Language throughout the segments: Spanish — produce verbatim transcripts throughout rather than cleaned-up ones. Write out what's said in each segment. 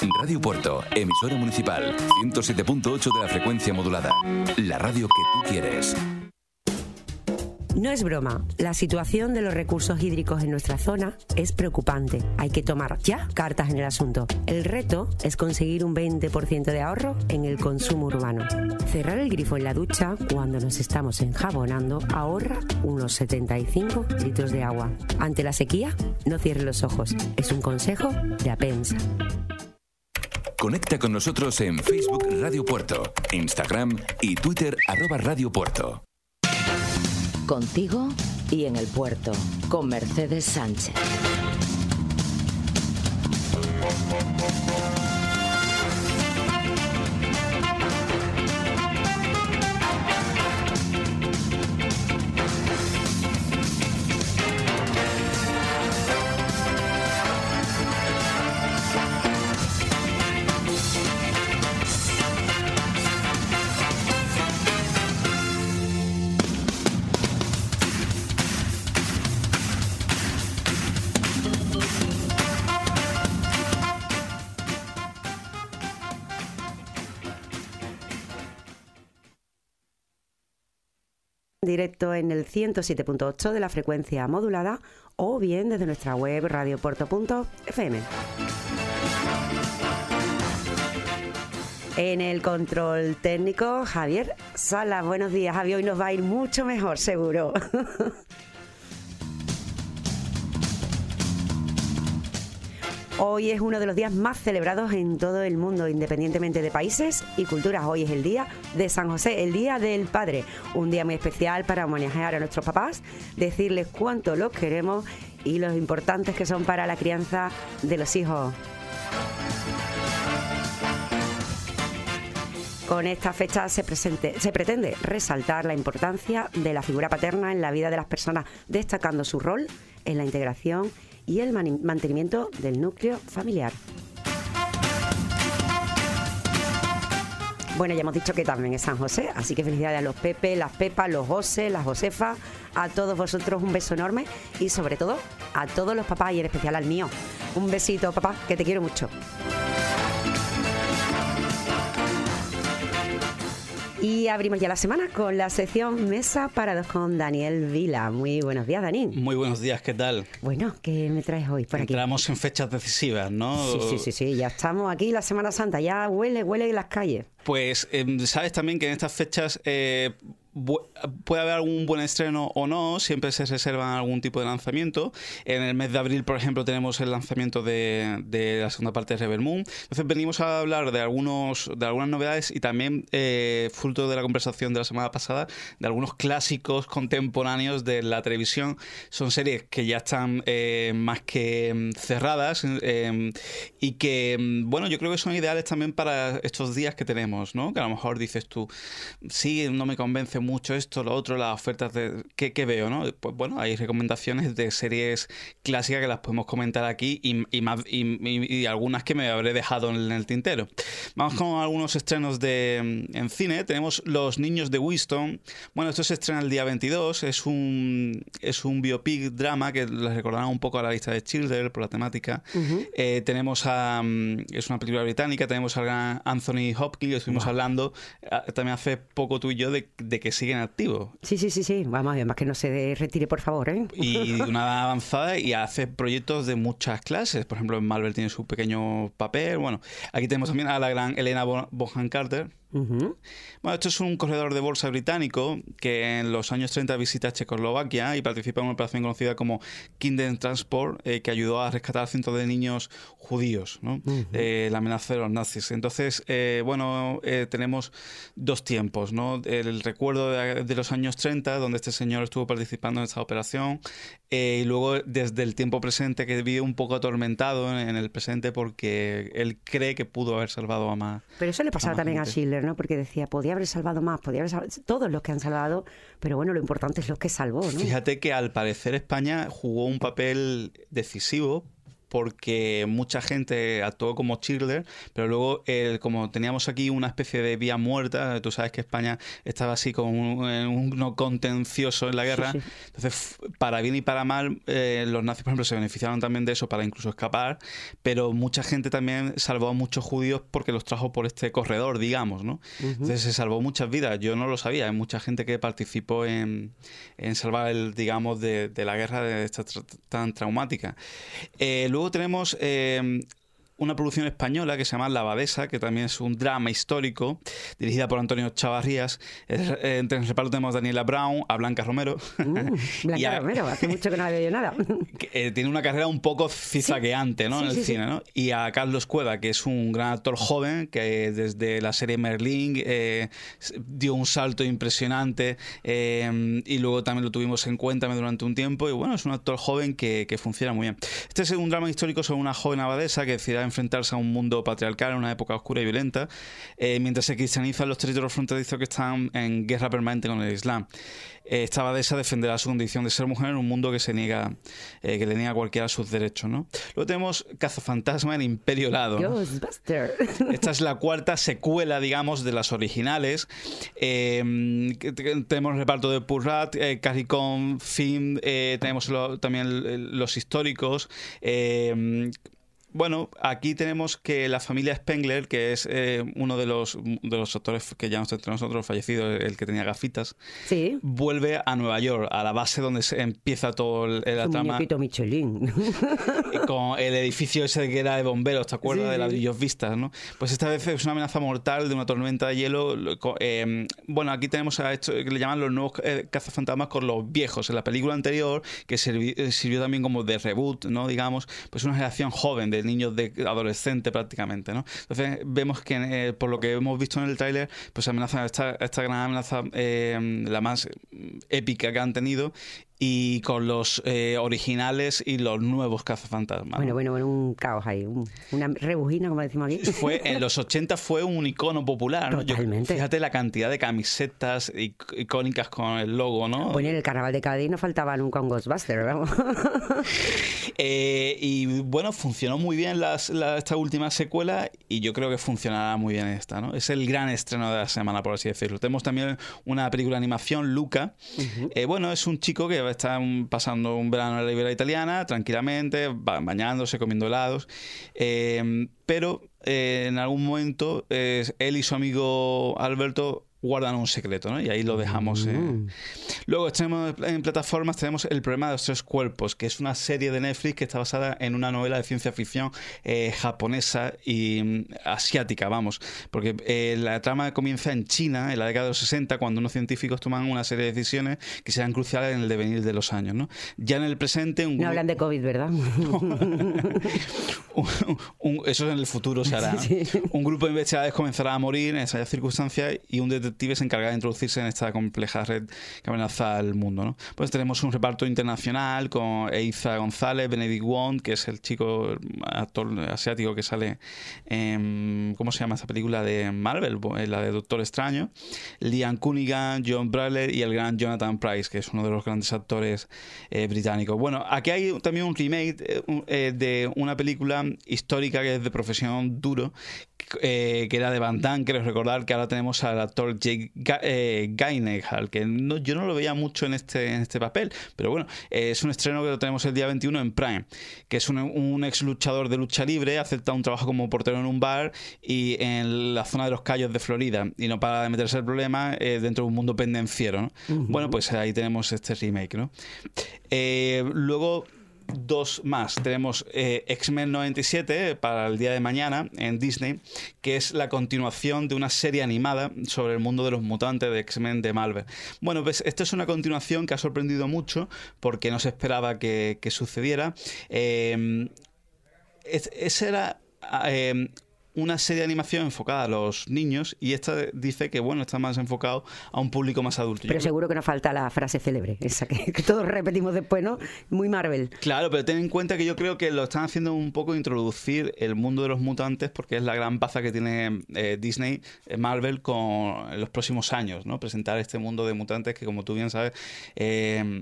Radio Puerto, emisora municipal, ciento siete punto ocho de la frecuencia modulada. La radio que tú quieres. No es broma, la situación de los recursos hídricos en nuestra zona es preocupante. Hay que tomar ya cartas en el asunto. El reto es conseguir un veinte por ciento de ahorro en el consumo urbano. Cerrar el grifo en la ducha cuando nos estamos enjabonando ahorra unos setenta y cinco litros de agua. Ante la sequía, no cierre los ojos. Es un consejo de Apensa. Conecta con nosotros en Facebook Radio Puerto, Instagram y Twitter arroba Radio Puerto. Contigo y en el puerto, con Mercedes Sánchez. Directo en el ciento siete punto ocho de la frecuencia modulada o bien desde nuestra web radiopuerto punto efe eme. En el control técnico, Javier Sala. Buenos días, Javier. Hoy nos va a ir mucho mejor, seguro. Hoy es uno de los días más celebrados en todo el mundo, independientemente de países y culturas. Hoy es el Día de San José, el Día del Padre. Un día muy especial para homenajear a nuestros papás, decirles cuánto los queremos y los importantes que son para la crianza de los hijos. Con esta fecha se, presente, se pretende resaltar la importancia de la figura paterna en la vida de las personas, destacando su rol en la integración y el mantenimiento del núcleo familiar. Bueno, ya hemos dicho que también es San José, así que felicidades a los Pepe, las Pepas, los José, las Josefas, a todos vosotros un beso enorme y sobre todo a todos los papás y en especial al mío. Un besito, papá, que te quiero mucho. Y abrimos ya la semana con la sección Mesa para dos con Daniel Vila. Muy buenos días, Dani. Muy buenos días, ¿qué tal? Bueno, ¿qué me traes hoy por aquí? Entramos en fechas decisivas, ¿no? Sí, sí, sí, sí, ya estamos aquí, la Semana Santa, ya huele, huele en las calles. Pues eh, sabes también que en estas fechas eh, puede haber algún buen estreno o no, siempre se reservan algún tipo de lanzamiento. En el mes de abril, por ejemplo, tenemos el lanzamiento de, de la segunda parte de Rebel Moon. Entonces venimos a hablar de algunos de algunas novedades y también, eh, fruto de la conversación de la semana pasada, de algunos clásicos contemporáneos de la televisión. Son series que ya están eh, más que cerradas eh, y que, bueno, yo creo que son ideales también para estos días que tenemos, ¿no? Que a lo mejor dices tú, sí, no me convence mucho esto, lo otro, las ofertas de ¿qué, qué veo, ¿no? Pues bueno, hay recomendaciones de series clásicas que las podemos comentar aquí y, y, más, y, y, y algunas que me habré dejado en el tintero. Vamos con algunos estrenos de en cine. Tenemos Los Niños de Winston. Bueno, esto se estrena el día veintidós. Es un es un biopic drama que les recordará un poco a La Lista de Schindler por la temática. Uh-huh. Eh, tenemos a es una película británica. Tenemos al gran Anthony Hopkins, que estuvimos wow. hablando también hace poco tú y yo de, de que siguen activos. Sí, sí, sí, sí. Vamos a ver, más que no se retire, por favor, ¿eh? Y una edad avanzada y hace proyectos de muchas clases. Por ejemplo, en Marvel tiene su pequeño papel. Bueno, aquí tenemos también a la gran Helena Bonham Carter. Uh-huh. Bueno, esto es un corredor de bolsa británico que en los años treinta visita Checoslovaquia y participa en una operación conocida como Kindentransport, eh, que ayudó a rescatar a cientos de niños judíos, ¿no? Uh-huh. eh, la amenaza de los nazis. Entonces, eh, bueno, eh, tenemos dos tiempos, ¿no? El recuerdo de, de los años treinta, donde este señor estuvo participando en esta operación, eh, y luego desde el tiempo presente, que vive un poco atormentado en, en el presente porque él cree que pudo haber salvado a más. Pero eso le pasaba también gente. a Schindler, ¿no? Porque decía, podía haber salvado más, podía haber salvado todos los que han salvado, pero bueno, lo importante es los que salvó, ¿no? Fíjate que al parecer España jugó un papel decisivo porque mucha gente actuó como cheerleader, pero luego, eh, como teníamos aquí una especie de vía muerta, tú sabes que España estaba así con un, un contencioso en la guerra, sí, sí. Entonces, para bien y para mal, eh, los nazis, por ejemplo, se beneficiaron también de eso para incluso escapar, pero mucha gente también salvó a muchos judíos porque los trajo por este corredor, digamos, ¿no? Uh-huh. Entonces se salvó muchas vidas, yo no lo sabía, hay mucha gente que participó en, en salvar el, digamos, de, de la guerra de esta tra tan traumática. Eh, luego tenemos eh, una producción española que se llama La Abadesa, que también es un drama histórico, dirigida por Antonio Chavarrías. Eh, entre el reparto tenemos a Daniela Brown, a Blanca Romero. Uh, Blanca a, Romero, hace mucho que no había yo nada. Que, eh, tiene una carrera un poco zigzagueante, ¿no? Sí, en el sí, cine, sí. ¿no? Y a Carlos Cueva, que es un gran actor joven, que desde la serie Merlín eh, dio un salto impresionante, eh, y luego también lo tuvimos en Cuéntame durante un tiempo, y bueno, es un actor joven que, que funciona muy bien. Este es un drama histórico sobre una joven abadesa que decidirá enfrentarse a un mundo patriarcal en una época oscura y violenta, eh, mientras se cristianizan los territorios fronterizos que están en guerra permanente con el Islam. Eh, esta abadesa defenderá su condición de ser mujer en un mundo que se niega, eh, que le niega a cualquiera sus derechos, ¿no? Luego tenemos Cazafantasma en Imperio Helado, ¿no? Ghostbuster. Esta es la cuarta secuela, digamos, de las originales. Eh, tenemos el reparto de Purrat, eh, Carrie Coon, Finn, eh, tenemos lo, también los históricos. Eh, Bueno, aquí tenemos que la familia Spengler, que es eh, uno de los, de los actores que ya no está entre nosotros, fallecido, el que tenía gafitas, sí, vuelve a Nueva York, a la base donde se empieza todo el, la un trama. Muñequito Michelin. Con el edificio ese que era de bomberos, ¿te acuerdas? Sí. De ladrillos vistas, ¿no? Pues esta vez es una amenaza mortal de una tormenta de hielo. Eh, bueno, aquí tenemos a esto que le llaman los nuevos eh, cazafantasmas con los viejos. En la película anterior, que sirvió, sirvió también como de reboot, ¿no? Digamos, pues una generación joven de niños de adolescente prácticamente, ¿no? Entonces vemos que eh, por lo que hemos visto en el tráiler, pues amenaza esta, esta gran amenaza, eh, la más épica que han tenido, y con los eh, originales y los nuevos cazafantasmas. Bueno, bueno, bueno, un caos ahí, un, una rebujina, como decimos aquí. Fue, en los ochenta fue un icono popular, ¿no? Totalmente. Yo, fíjate la cantidad de camisetas icónicas con el logo, ¿no? Bueno, en el Carnaval de Cádiz no faltaba nunca un Ghostbuster, ¿verdad? eh, y bueno, funcionó muy bien las, la, esta última secuela, y yo creo que funcionará muy bien esta, ¿no? Es el gran estreno de la semana, por así decirlo. Tenemos también una película de animación, Luca. Uh-huh. eh, bueno, es un chico que está pasando un verano en la Riviera Italiana, tranquilamente, bañándose, comiendo helados, eh, pero eh, en algún momento eh, él y su amigo Alberto guardan un secreto, ¿no? Y ahí lo dejamos. Eh. Mm. Luego tenemos en plataformas tenemos El problema de los tres cuerpos, que es una serie de Netflix que está basada en una novela de ciencia ficción eh, japonesa y mm, asiática, vamos, porque eh, la trama comienza en China en la década de los sesenta, cuando unos científicos toman una serie de decisiones que serán cruciales en el devenir de los años, ¿no? Ya en el presente... Un no grupo... hablan de COVID, ¿verdad? un, un, eso en el futuro se hará, ¿no? Sí. Un grupo de investigadores comenzará a morir en esas circunstancias, y un detective se encarga de introducirse en esta compleja red que amenaza al mundo, ¿no? Pues tenemos un reparto internacional con Eiza González, Benedict Wong, que es el chico el actor asiático que sale en, ¿cómo se llama esta película de Marvel? La de Doctor Extraño, Liam Cunningham, John Bradley y el gran Jonathan Pryce, que es uno de los grandes actores eh, británicos. Bueno, aquí hay también un remake eh, de una película histórica que es de profesión duro, eh, que era de Van Damme, quiero recordar, que ahora tenemos al actor Jake eh, Gyllenhaal, que no, yo no lo veía mucho en este, en este papel, pero bueno, eh, es un estreno que lo tenemos el día veintiuno en Prime, que es un, un ex luchador de lucha libre, acepta un trabajo como portero en un bar y en la zona de los Cayos de Florida, y no para de meterse el problema eh, dentro de un mundo pendenciero, ¿no? Uh-huh. Bueno, pues ahí tenemos este remake, ¿no? Eh, luego dos más. Tenemos eh, X-Men noventa y siete para el día de mañana en Disney, que es la continuación de una serie animada sobre el mundo de los mutantes de X-Men de Marvel. Bueno, pues esta es una continuación que ha sorprendido mucho porque no se esperaba que, que sucediera. Eh, es, esa era... Eh, una serie de animación enfocada a los niños, y esta dice que bueno, está más enfocado a un público más adulto. Pero seguro que nos falta la frase célebre, esa que, que todos repetimos después, ¿no? Muy Marvel. Claro, pero ten en cuenta que yo creo que lo están haciendo un poco introducir el mundo de los mutantes, porque es la gran baza que tiene eh, Disney, eh, Marvel, con los próximos años, ¿no? Presentar este mundo de mutantes que, como tú bien sabes, eh,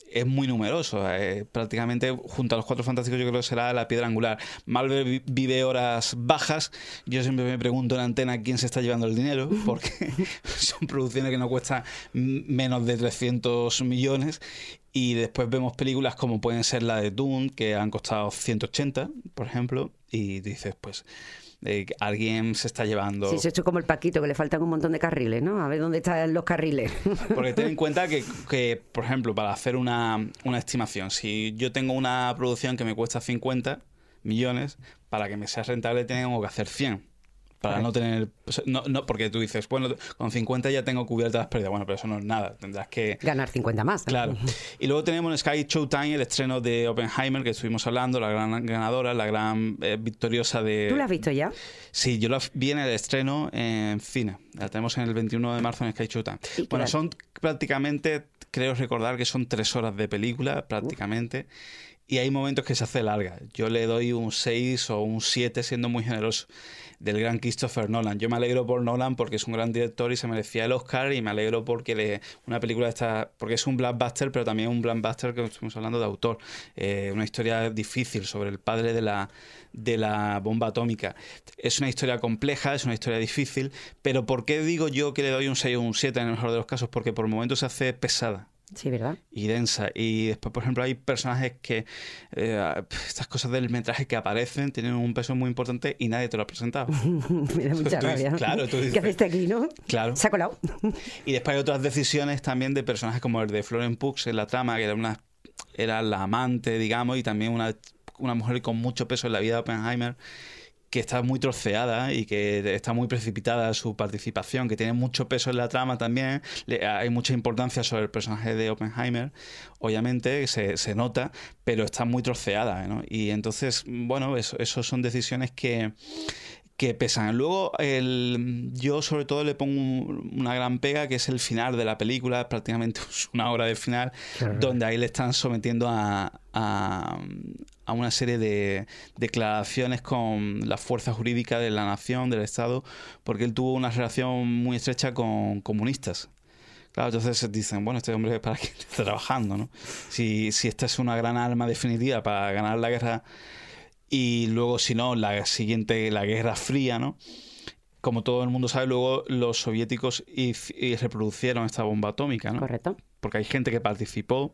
es muy numeroso. Eh, prácticamente junto a los Cuatro Fantásticos yo creo que será la piedra angular. Marvel vive horas bajas. Yo siempre me pregunto en antena quién se está llevando el dinero, porque son producciones que no cuestan menos de trescientos millones. Y después vemos películas como pueden ser la de Dune, que han costado ciento ochenta, por ejemplo, y dices, pues... Eh, alguien se está llevando... Sí, se ha hecho como el Paquito, que le faltan un montón de carriles, ¿no? A ver dónde están los carriles. Porque ten en cuenta que, que por ejemplo, para hacer una, una estimación, si yo tengo una producción que me cuesta cincuenta millones, para que me sea rentable tengo que hacer cien. Para no tener... No, no, porque tú dices, bueno, con cincuenta ya tengo cubiertas las pérdidas. Bueno, pero eso no es nada. Tendrás que... ganar cincuenta más. Claro. Y luego tenemos en Sky Showtime el estreno de Oppenheimer, que estuvimos hablando, la gran ganadora, la gran eh, victoriosa de... ¿Tú la has visto ya? Sí, yo la vi en el estreno en cine. La tenemos en el veintiuno de marzo en Sky Showtime. Bueno, son prácticamente, creo recordar que son tres horas de película, prácticamente. Uf. Y hay momentos que se hace larga. Yo le doy un seis o un siete, siendo muy generoso, del gran Christopher Nolan. Yo me alegro por Nolan porque es un gran director y se merecía el Oscar, y me alegro porque le, una película está, porque es un blockbuster, pero también un blockbuster que estamos hablando de autor. Eh, una historia difícil sobre el padre de la, de la bomba atómica. Es una historia compleja, es una historia difícil, pero ¿por qué digo yo que le doy un seis o un siete en el mejor de los casos? Porque por momentos se hace pesada. Sí, ¿verdad? Y densa. Y después, por ejemplo, hay personajes que... Eh, estas cosas del metraje que aparecen tienen un peso muy importante y nadie te lo ha presentado. Me da mucha rabia. Claro, tú dices, ¿qué haces aquí, no? Claro. Se ha colado. Y después hay otras decisiones también de personajes como el de Florence Pugh en la trama, que era una era la amante, digamos, y también una, una mujer con mucho peso en la vida de Oppenheimer, que está muy troceada y que está muy precipitada su participación, que tiene mucho peso en la trama también. Le, hay mucha importancia sobre el personaje de Oppenheimer, obviamente, se, se nota, pero está muy troceada, ¿no? Y entonces, bueno, eso, eso son decisiones que... que pesan. Luego, el, yo sobre todo le pongo un, una gran pega, que es el final de la película, prácticamente una hora de final, claro, donde ahí le están sometiendo a, a, a una serie de declaraciones con la fuerza jurídica de la nación, del Estado, porque él tuvo una relación muy estrecha con comunistas. Claro, entonces dicen, bueno, este hombre para qué está trabajando, ¿no? Si, si esta es una gran arma definitiva para ganar la guerra. Y luego, si no, la siguiente, la Guerra Fría, ¿no? Como todo el mundo sabe, luego los soviéticos y, y reproducieron esta bomba atómica, ¿no? Correcto. Porque hay gente que participó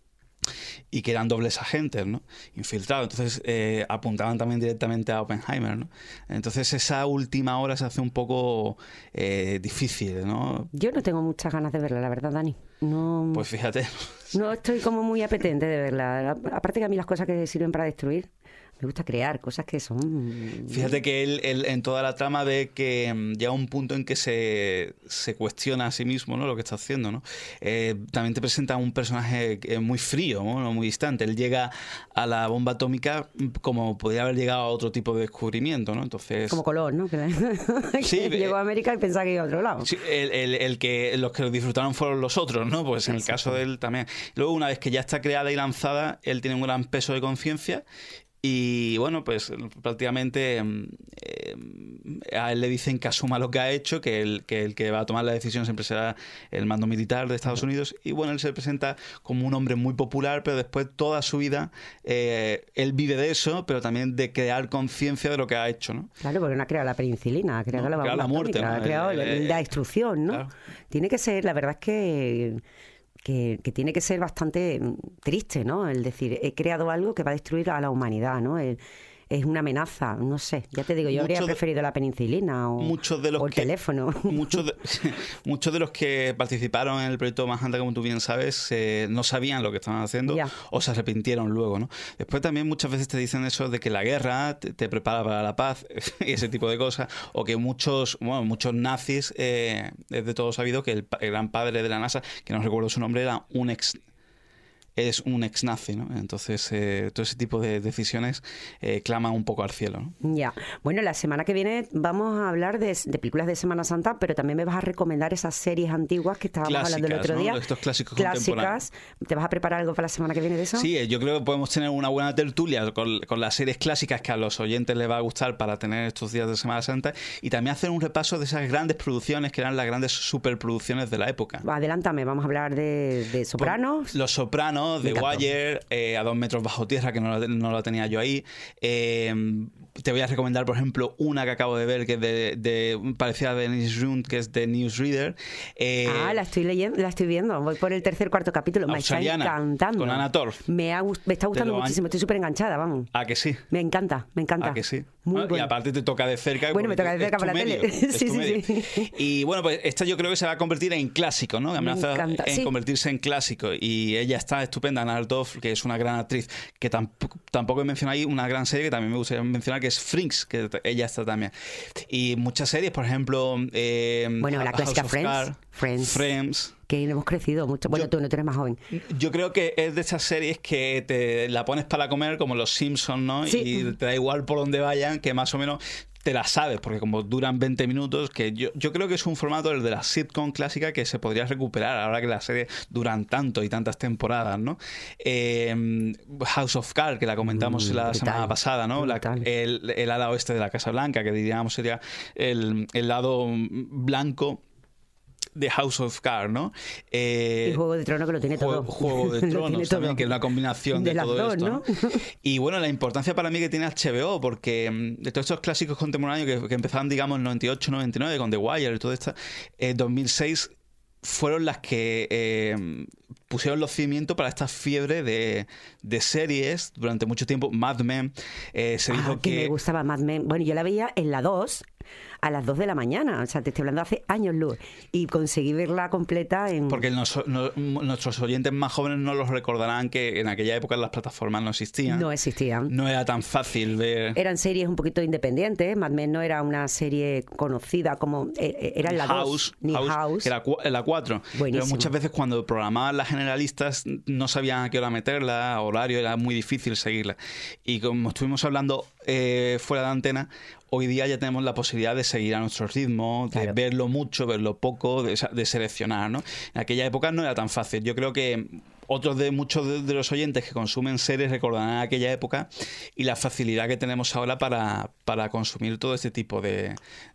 y que eran dobles agentes, ¿no? Infiltrados. Entonces eh, apuntaban también directamente a Oppenheimer, ¿no? Entonces esa última hora se hace un poco eh, difícil, ¿no? Yo no tengo muchas ganas de verla, la verdad, Dani. No, pues fíjate. No estoy como muy apetente de verla. Aparte que a mí las cosas que sirven para destruir, me gusta crear cosas que son... Fíjate que él, él en toda la trama ve que um, llega un punto en que se, se cuestiona a sí mismo, ¿no? Lo que está haciendo, ¿no? Eh, también te presenta un personaje muy frío, ¿no? Muy distante. Él llega a la bomba atómica como podría haber llegado a otro tipo de descubrimiento, ¿no? Entonces... Como Colón, ¿no? Que sí, llegó a América y pensaba que iba a otro lado. Sí, el, el, el que, los que lo disfrutaron fueron los otros, ¿no? Pues en el caso de él también. Luego, una vez que ya está creada y lanzada, él tiene un gran peso de conciencia. Y bueno, pues prácticamente eh, a él le dicen que asuma lo que ha hecho, que el, que el que va a tomar la decisión siempre será el mando militar de Estados Unidos. Y bueno, él se presenta como un hombre muy popular, pero después toda su vida eh, él vive de eso, pero también de crear conciencia de lo que ha hecho, ¿no? Claro, porque no ha creado la penicilina, ha creado no, la, la muerte, atómica, ¿no? ha creado el, el, la destrucción, ¿no? Claro. Tiene que ser, la verdad es que... Que, que tiene que ser bastante triste, ¿no? El decir, he creado algo que va a destruir a la humanidad, ¿no? El, es una amenaza, no sé. Ya te digo, yo mucho habría preferido de, la penicilina o, de los o el que, teléfono. Muchos de, muchos de los que participaron en el proyecto Manhattan, como tú bien sabes, eh, no sabían lo que estaban haciendo ya. O se arrepintieron luego, ¿no? Después también muchas veces te dicen eso de que la guerra te, te prepara para la paz y ese tipo de cosas. O que muchos, bueno, muchos nazis, eh, es de todo sabido que el, el gran padre de la NASA, que no recuerdo su nombre, era un ex... es un ex nazi, ¿no? Entonces eh, todo ese tipo de decisiones eh, claman un poco al cielo, ¿no? Ya. Bueno, la semana que viene vamos a hablar de, de películas de Semana Santa, pero también me vas a recomendar esas series antiguas que estábamos clásicas, hablando el otro día. ¿no? Estos clásicos clásicas. ¿Te vas a preparar algo para la semana que viene de eso? Sí, yo creo que podemos tener una buena tertulia con, con las series clásicas que a los oyentes les va a gustar para tener estos días de Semana Santa, y también hacer un repaso de esas grandes producciones que eran las grandes superproducciones de la época. Adelántame, vamos a hablar de, de Sopranos. Los Sopranos, ¿no? The Wire, eh, A dos metros bajo tierra, que no, no la tenía yo ahí. Eh, te voy a recomendar, por ejemplo, una que acabo de ver, que es de, de parecida a Dennis Rund, que es de Newsreader. Eh, ah, la estoy leyendo, la estoy viendo. Voy por el tercer, cuarto capítulo. Me está encantando. Con Anna Torv. Me, ha, me está gustando muchísimo. Estoy súper enganchada, vamos. ¿A que sí? Me encanta, me encanta. ¿A que sí? Muy ah, bueno. Y aparte te toca de cerca. Bueno, me toca de cerca por la medio, tele. sí, sí, sí. Y bueno, pues esta yo creo que se va a convertir en clásico, ¿no? Amenaza en sí. convertirse en clásico. Y ella está estupenda, Anna Torv, que es una gran actriz, que tampoco, tampoco he mencionado ahí una gran serie que también me gustaría mencionar, que es Fringe, que ella está también. Y muchas series, por ejemplo... Eh, bueno, la clásica Friends. Car, Friends. Friends. Que hemos crecido mucho. Bueno, yo, tú no eres más joven. Yo creo que es de esas series que te la pones para comer, como los Simpsons, ¿no? Sí. Y te da igual por donde vayan, que más o menos te la sabes, porque como duran veinte minutos, que yo, yo creo que es un formato, el de la sitcom clásica, que se podría recuperar ahora que las series duran tanto y tantas temporadas, ¿no? Eh, House of Cards, que la comentamos mm, la brutal, semana pasada, ¿no? La, el, el ala oeste de la Casa Blanca, que diríamos sería el, el lado blanco de House of Cards, ¿no? Eh, y Juego de Tronos, que lo tiene juego, todo. Juego de Tronos también, todo. Que es una combinación de, de todo dos, esto. ¿no? Y bueno, la importancia para mí que tiene H B O, porque de todos estos clásicos contemporáneos que, que empezaban, digamos, en noventa y ocho, noventa y nueve, con The Wire y todo esto, en eh, dos mil seis fueron las que eh, pusieron los cimientos para esta fiebre de, de series durante mucho tiempo. Mad Men, eh, se ah, dijo que... que... me gustaba Mad Men. Bueno, yo la veía en la dos... a las dos de la mañana, o sea, te estoy hablando hace años luz, y conseguí verla completa en... Porque nos, no, nuestros oyentes más jóvenes no los recordarán que en aquella época las plataformas no existían. No existían. No era tan fácil ver... Eran series un poquito independientes, Mad Men no era una serie conocida como... Era en la House, dos, ni House, House. Que era la cuatro. Pero muchas veces cuando programaban las generalistas no sabían a qué hora meterla, horario, era muy difícil seguirla. Y como estuvimos hablando eh, fuera de antena, hoy día ya tenemos la posibilidad de seguir a nuestro ritmo, de claro. verlo mucho, verlo poco, de, de seleccionar, ¿no? En aquella época no era tan fácil. Yo creo que otros de muchos de, de los oyentes que consumen series recordarán aquella época y la facilidad que tenemos ahora para, para consumir todo este tipo de,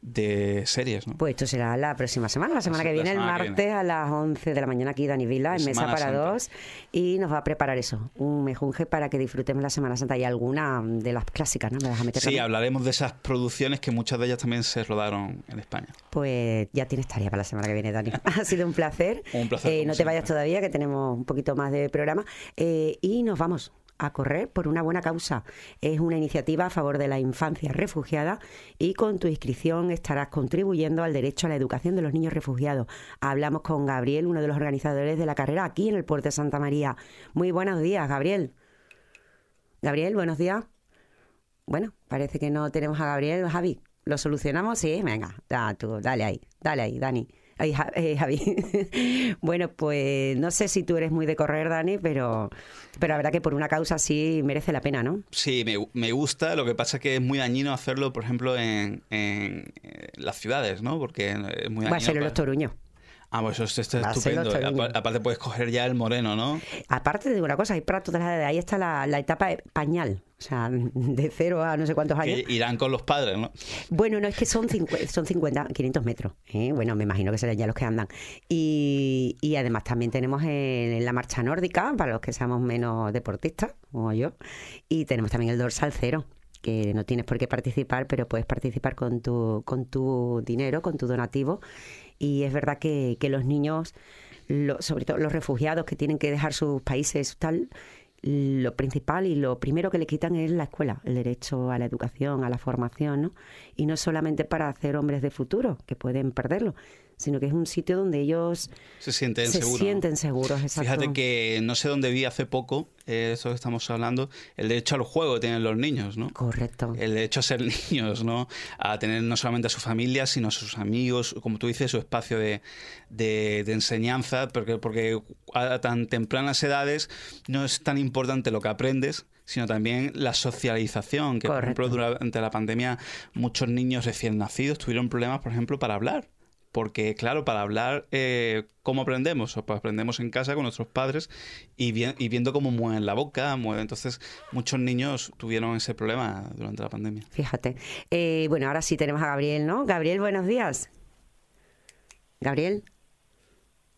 de series, ¿no? Pues esto será la próxima semana, la semana la, que viene, el martes viene. a las once de la mañana aquí Dani Vila, en Mesa para Santa. Dos, y nos va a preparar eso, un mejunje para que disfrutemos la Semana Santa y alguna de las clásicas, ¿no? ¿Me vas a meter sí, también? Hablaremos de esas producciones que muchas de ellas también se rodaron en España. Pues ya tienes tarea para la semana que viene, Dani. Ha sido un placer. Un placer. Eh, no te vayas todavía, que tenemos un poquito más de programa. Eh, y nos vamos a correr por una buena causa. Es una iniciativa a favor de la infancia refugiada y con tu inscripción estarás contribuyendo al derecho a la educación de los niños refugiados. Hablamos con Gabriel, uno de los organizadores de la carrera aquí en el puerto de Santa María. Muy buenos días, Gabriel. Gabriel, buenos días. Bueno, parece que no tenemos a Gabriel. Javi, ¿lo solucionamos? Sí, venga, da, tú, dale ahí, dale ahí, Dani. Ay, eh, Javi. Bueno, pues no sé si tú eres muy de correr, Dani, pero, pero la verdad que por una causa sí merece la pena, ¿no? Sí, me, me gusta. Lo que pasa es que es muy dañino hacerlo, por ejemplo, en, en, en las ciudades, ¿no? Porque es muy dañino. Va a ser en Los Toruños. Ah, pues eso está estupendo. Aparte puedes coger ya el moreno, ¿no? Aparte de una cosa, hay para todas las edades. Ahí está la, la etapa pañal. O sea, de cero a no sé cuántos años. Que irán con los padres, ¿no? Bueno, no, es que son cincuenta, son cincuenta, quinientos metros. ¿eh? Bueno, me imagino que serán ya los que andan. Y, y además también tenemos en, en la marcha nórdica, para los que seamos menos deportistas, como yo. Y tenemos también el dorsal cero, que no tienes por qué participar, pero puedes participar con tu, con tu dinero, con tu donativo. Y es verdad que, que los niños, lo, sobre todo los refugiados que tienen que dejar sus países, tal, lo principal y lo primero que le quitan es la escuela, el derecho a la educación, a la formación, ¿no? Y no solamente para hacer hombres de futuro, que pueden perderlo, sino que es un sitio donde ellos se sienten se seguros. sienten ¿no? seguros, exacto. Fíjate que no sé dónde vi hace poco, eh, eso que estamos hablando, el derecho al juego que tienen los niños, ¿no? Correcto. El derecho a ser niños, ¿no? A tener no solamente a su familia, sino a sus amigos, como tú dices, su espacio de, de, de enseñanza, porque, porque a tan tempranas edades no es tan importante lo que aprendes, sino también la socialización, que Correcto. Por ejemplo durante la pandemia muchos niños recién nacidos tuvieron problemas, por ejemplo, para hablar. Porque, claro, para hablar, eh, ¿cómo aprendemos? O pues aprendemos en casa con nuestros padres y, vi- y viendo cómo mueven la boca. Mueven. Entonces, muchos niños tuvieron ese problema durante la pandemia. Fíjate. Eh, bueno, ahora sí tenemos a Gabriel, ¿no? Gabriel, buenos días. Gabriel. Uy,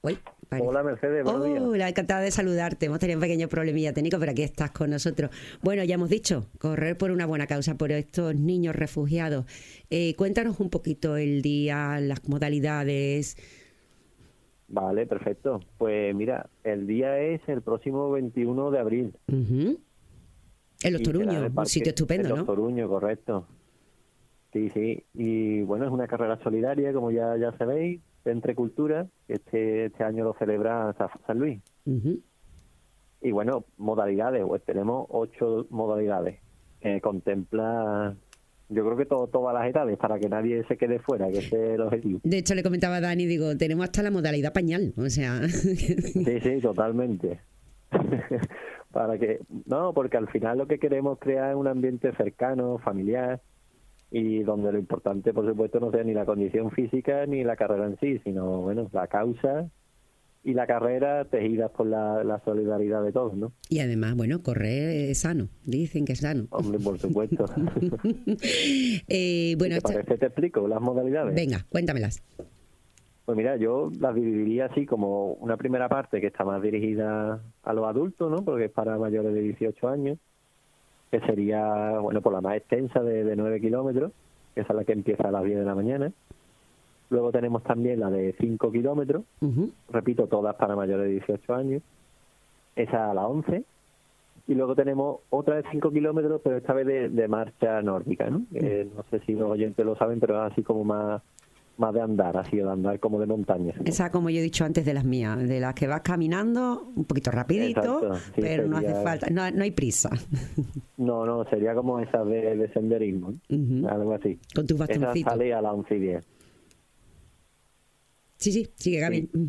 Vale. Hola, Mercedes, buenos días. Hola, encantada de saludarte. Hemos tenido un pequeño problemilla técnico, pero aquí estás con nosotros. Bueno, ya hemos dicho, correr por una buena causa, por estos niños refugiados. Eh, cuéntanos un poquito el día, las modalidades. Vale, perfecto. Pues mira, el día es el próximo veintiuno de abril. Uh-huh. En Los Y será en Toruños, el un parque- sitio estupendo, en ¿no? Los Toruños, correcto. Sí, sí. Y bueno, es una carrera solidaria, como ya, ya sabéis, de Entre Culturas. Este, este año lo celebra Sa- San Luis. Uh-huh. Y bueno, modalidades, pues tenemos ocho modalidades. Que contempla, yo creo que todo, todas las edades, para que nadie se quede fuera, que ese es el objetivo. De hecho, le comentaba a Dani, digo, tenemos hasta la modalidad pañal, o sea... Sí, sí, totalmente. Para que, no, porque al final lo que queremos es crear un ambiente cercano, familiar, y donde lo importante, por supuesto, no sea ni la condición física ni la carrera en sí, sino, bueno, la causa y la carrera tejidas por la, la solidaridad de todos, ¿no? Y además, bueno, correr es sano, dicen que es sano. Hombre, por supuesto. eh, bueno, ¿Te esta- parece? Te explico las modalidades. venga, cuéntamelas. Pues mira, yo las dividiría así como una primera parte que está más dirigida a los adultos, ¿no? Porque es para mayores de dieciocho años, que sería, bueno, por la más extensa de, de nueve kilómetros, que esa es la que empieza a las diez de la mañana. Luego tenemos también la de cinco kilómetros, Uh-huh. repito, todas para mayores de dieciocho años, esa a las once. Y luego tenemos otra de cinco kilómetros, pero esta vez de, de marcha nórdica, ¿no? Eh, no sé si los oyentes lo saben, pero es así como más, más de andar, así de andar como de montaña. Esa, como yo he dicho antes, de las mías, de las que vas caminando un poquito rapidito, Exacto, sí, pero no hace sería- falta, no, no hay prisa. No, no, sería como esa de, de senderismo, ¿no? Ujú. Algo así. Con tus Esa bastoncitos. sale a las once y diez. Sí, sí, sigue, Gaby. Sí.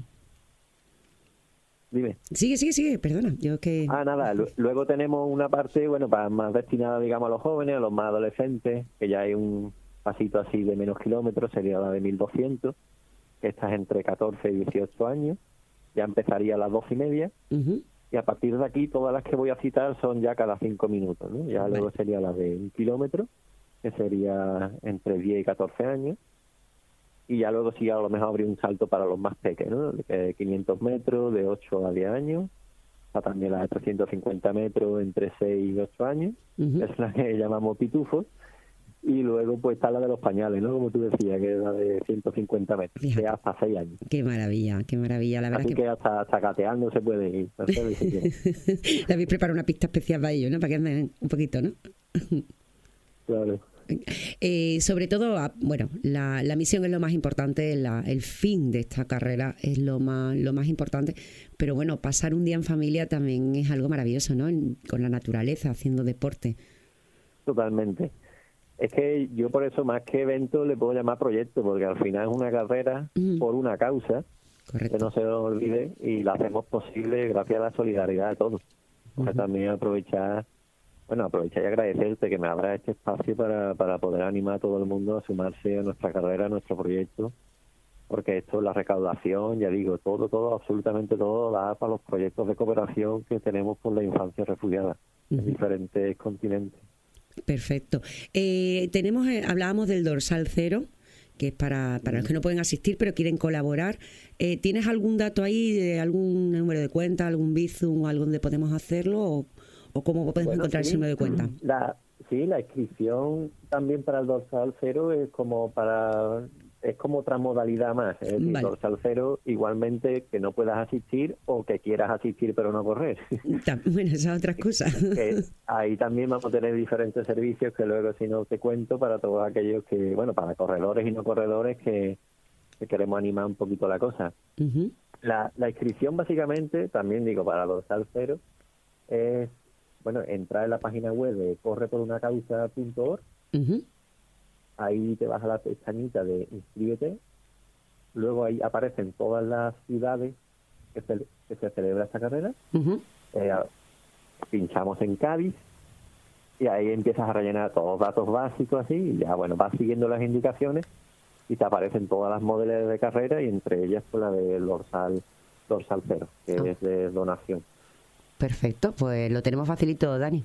Dime. Sigue, sigue, sigue, perdona. Yo que... Ah, nada, lu- luego tenemos una parte, bueno, para más destinada, digamos, a los jóvenes, a los más adolescentes, que ya hay un pasito así de menos kilómetros, sería la de mil doscientos, que esta es entre catorce y dieciocho años, ya empezaría a las doce y media, Ujú. y a partir de aquí todas las que voy a citar son ya cada cinco minutos, ¿no? Ya Vale. luego sería la de un kilómetro, que sería entre diez y catorce años, y ya luego sí a lo mejor habría un salto para los más pequeños, ¿no? De quinientos metros, de ocho a diez años, está también la de trescientos cincuenta metros entre seis y ocho años, Ujú. es la que llamamos pitufos, y luego pues está la de los pañales, ¿no? Como tú decías, que es la de ciento cincuenta metros, Fíjate. que hasta seis años. Qué maravilla, qué maravilla. La verdad Así que, que hasta, hasta gateando se puede ir. No sé si quieres. le habéis preparado una pista especial para ellos, ¿no? Para que anden un poquito, ¿no? Claro. Eh, sobre todo, a- bueno, la, la misión es lo más importante, la- el fin de esta carrera es lo más, lo más importante, pero bueno, pasar un día en familia también es algo maravilloso, ¿no? En- con la naturaleza, haciendo deporte. Totalmente. Es que yo por eso más que evento le puedo llamar proyecto, porque al final es una carrera Ujú. por una causa, que Correcto. no se nos olvide, y la hacemos posible gracias a la solidaridad de todos. O sea, Ujú. también aprovechar, bueno, aprovechar y agradecerte que me abra este espacio para, para poder animar a todo el mundo a sumarse a nuestra carrera, a nuestro proyecto, porque esto, la recaudación, ya digo, todo, todo, absolutamente todo da para los proyectos de cooperación que tenemos por la infancia refugiada en Ujú. diferentes continentes. Perfecto. Eh, tenemos, eh, hablábamos del dorsal cero, que es para, para los que no pueden asistir pero quieren colaborar. Eh, ¿Tienes algún dato ahí, de algún número de cuenta, algún Bizum o algo donde podemos hacerlo? ¿O, o cómo podemos Bueno, encontrar sí. ese número de cuenta? La, sí, la inscripción también para el dorsal cero es como para es como otra modalidad más. Es decir, Vale. dorsal cero igualmente que no puedas asistir o que quieras asistir pero no correr. Ta- Bueno, esas otras cosas. Que ahí también vamos a tener diferentes servicios que luego si no te cuento para todos aquellos que, bueno, para corredores y no corredores que, que queremos animar un poquito la cosa. Ujú. La, la inscripción básicamente, también digo, para dorsal cero, es, bueno, entrar en la página web de corre por una causa punto org, Ujú. ahí te vas a la pestañita de inscríbete, luego ahí aparecen todas las ciudades que se, que se celebra esta carrera, Ujú. eh, pinchamos en Cádiz y ahí empiezas a rellenar todos los datos básicos así, y ya, bueno, vas siguiendo las indicaciones y te aparecen todas las modalidades de carrera y entre ellas pues la de dorsal, dorsal cero, que Ah. es de donación. Perfecto, pues lo tenemos facilito, Dani.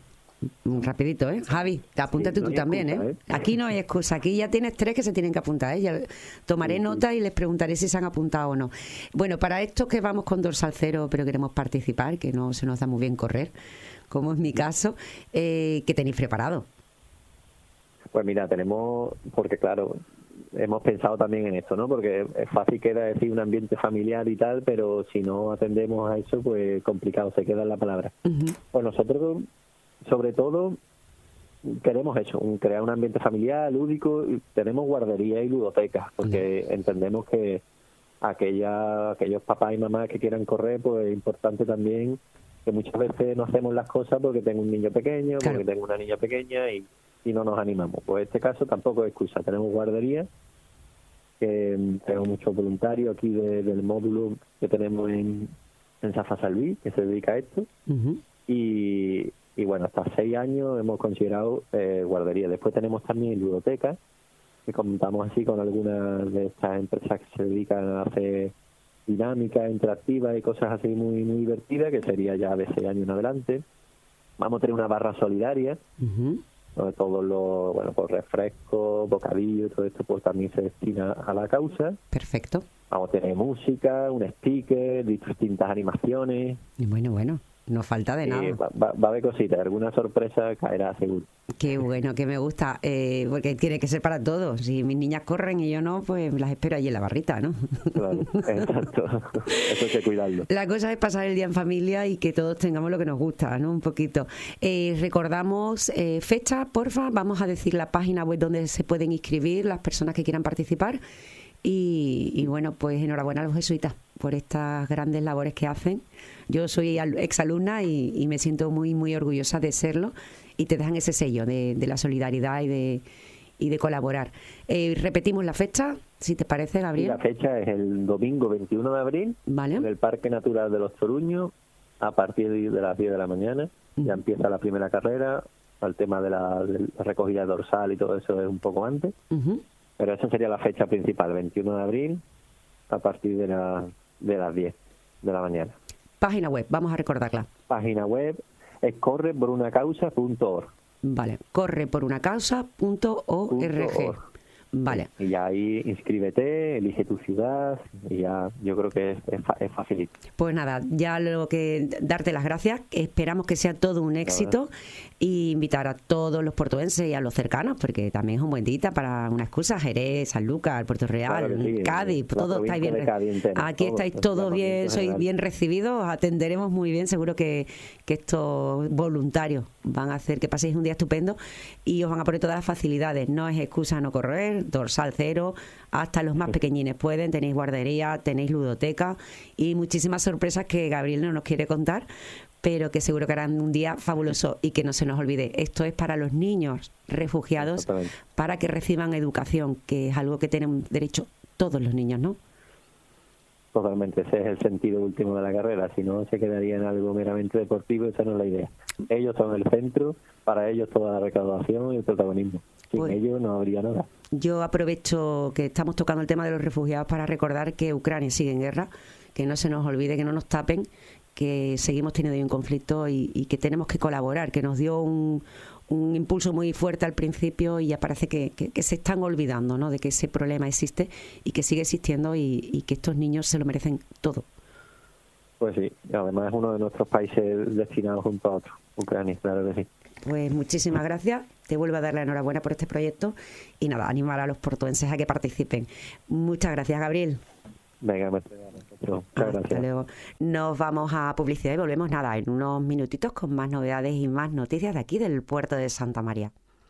Rapidito, ¿eh? Javi, te apúntate Sí, no tú hay también, excusa, ¿eh? ¿eh? Aquí no hay excusa, aquí ya tienes tres que se tienen que apuntar, ¿eh? Ya tomaré nota y les preguntaré si se han apuntado o no. Bueno, para estos que vamos con dorsal cero pero queremos participar, que no se nos da muy bien correr, como es mi caso, eh, ¿qué tenéis preparado? Pues mira, tenemos, porque claro, hemos pensado también en esto, ¿no? Porque es fácil queda decir un ambiente familiar y tal, pero si no atendemos a eso, pues complicado, se queda en la palabra. Uh-huh. Pues nosotros, sobre todo, queremos eso, un, crear un ambiente familiar, lúdico, y tenemos guardería y ludotecas, porque uh-huh. entendemos que aquella, aquellos papás y mamás que quieran correr, pues es importante también que muchas veces no hacemos las cosas porque tengo un niño pequeño, claro. porque tengo una niña pequeña y y no nos animamos. Pues en este caso tampoco es excusa. Tenemos guardería, que tenemos muchos voluntarios aquí de, del módulo que tenemos en, en Safasalví, que se dedica a esto. Uh-huh. Y, y bueno, hasta seis años hemos considerado eh, guardería. Después tenemos también ludoteca, que contamos así con algunas de estas empresas que se dedican a hacer dinámicas, interactivas y cosas así muy, muy divertidas, que sería ya de seis años en adelante. Vamos a tener una barra solidaria, uh-huh. donde todos los, bueno, pues refrescos, bocadillos, todo esto pues también se destina a la causa. Perfecto. Vamos a tener música, un sticker, distintas animaciones. Y bueno, bueno, no falta de nada. Va, va, va a haber cositas, alguna sorpresa caerá seguro. Qué bueno, que me gusta, eh, porque tiene que ser para todos. Si mis niñas corren y yo no, pues las espero allí en la barrita, ¿no? Claro, exacto. Eso hay que cuidarlo. La cosa es pasar el día en familia y que todos tengamos lo que nos gusta, ¿no? Un poquito. Eh, recordamos eh, fecha, porfa. Vamos a decir la página web donde se pueden inscribir las personas que quieran participar. Y, y bueno, pues enhorabuena a los jesuitas por estas grandes labores que hacen. Yo soy exalumna y, y me siento muy, muy orgullosa de serlo. Y te dejan ese sello de, de la solidaridad y de, y de colaborar. Eh, repetimos la fecha, si te parece, Gabriel. Y la fecha es el domingo veintiuno de abril, vale. en el Parque Natural de los Toruños, a partir de las diez de la mañana. Uh-huh. Ya empieza la primera carrera. El tema de la, de la recogida dorsal y todo eso es un poco antes. Uh-huh. Pero esa sería la fecha principal, veintiuno de abril, a partir de, la, de las diez de la mañana. Página web, vamos a recordarla. Página web es corre por una causa punto org. Vale, corre por una causa punto org. Vale. Y ya ahí inscríbete, elige tu ciudad y ya yo creo que es, es, es facilito. Pues nada, ya lo que darte las gracias, esperamos que sea todo un éxito y invitar a todos los portuenses y a los cercanos, porque también es un buen día para una excusa, Jerez, Sanlúcar, Puerto Real, claro sí, Cádiz, todos estáis bien. Entera, Aquí todo, estáis todos bien, sois bien recibidos, atenderemos muy bien, seguro que, que estos voluntarios van a hacer que paséis un día estupendo y os van a poner todas las facilidades, no es excusa no correr, dorsal cero, hasta los más pequeñines pueden, tenéis guardería, tenéis ludoteca y muchísimas sorpresas que Gabriel no nos quiere contar, pero que seguro que harán un día fabuloso y que no se nos olvide. Esto es para los niños refugiados, para que reciban educación, que es algo que tienen derecho todos los niños, ¿no? Totalmente, ese es el sentido último de la carrera, si no se quedaría en algo meramente deportivo, esa no es la idea. Ellos son el centro, para ellos toda la recaudación y el protagonismo. Sin pues, ellos no habría nada. Yo aprovecho que estamos tocando el tema de los refugiados para recordar que Ucrania sigue en guerra, que no se nos olvide, que no nos tapen, que seguimos teniendo ahí un conflicto y, y que tenemos que colaborar, que nos dio un, un impulso muy fuerte al principio y ya parece que, que, que se están olvidando, ¿no?, de que ese problema existe y que sigue existiendo y, y que estos niños se lo merecen todo. Pues sí, además es uno de nuestros países destinados junto a otros, Ucrania, claro que sí. Pues muchísimas gracias, te vuelvo a dar la enhorabuena por este proyecto y nada, animar a los portuenses a que participen. Muchas gracias, Gabriel. Venga, muchas gracias. Hasta luego. Nos vamos a publicidad y volvemos nada en unos minutitos con más novedades y más noticias de aquí del puerto de Santa María.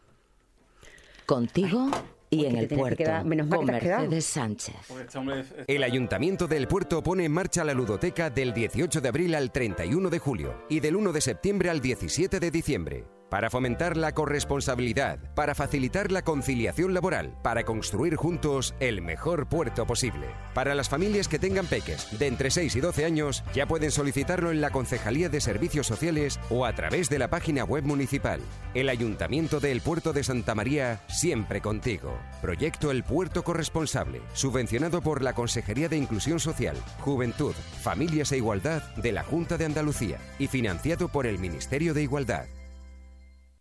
Contigo y en el puerto, quedar, menos mal con que te has quedado. Mercedes Sánchez. El Ayuntamiento del Puerto pone en marcha la ludoteca del dieciocho de abril al treinta y uno de julio y del uno de septiembre al diecisiete de diciembre. Para fomentar la corresponsabilidad, para facilitar la conciliación laboral, para construir juntos el mejor puerto posible. Para las familias que tengan peques de entre seis y doce años, ya pueden solicitarlo en la Concejalía de Servicios Sociales o a través de la página web municipal. El Ayuntamiento del Puerto de Santa María, siempre contigo. Proyecto El Puerto Corresponsable, subvencionado por la Consejería de Inclusión Social, Juventud, Familias e Igualdad de la Junta de Andalucía y financiado por el Ministerio de Igualdad.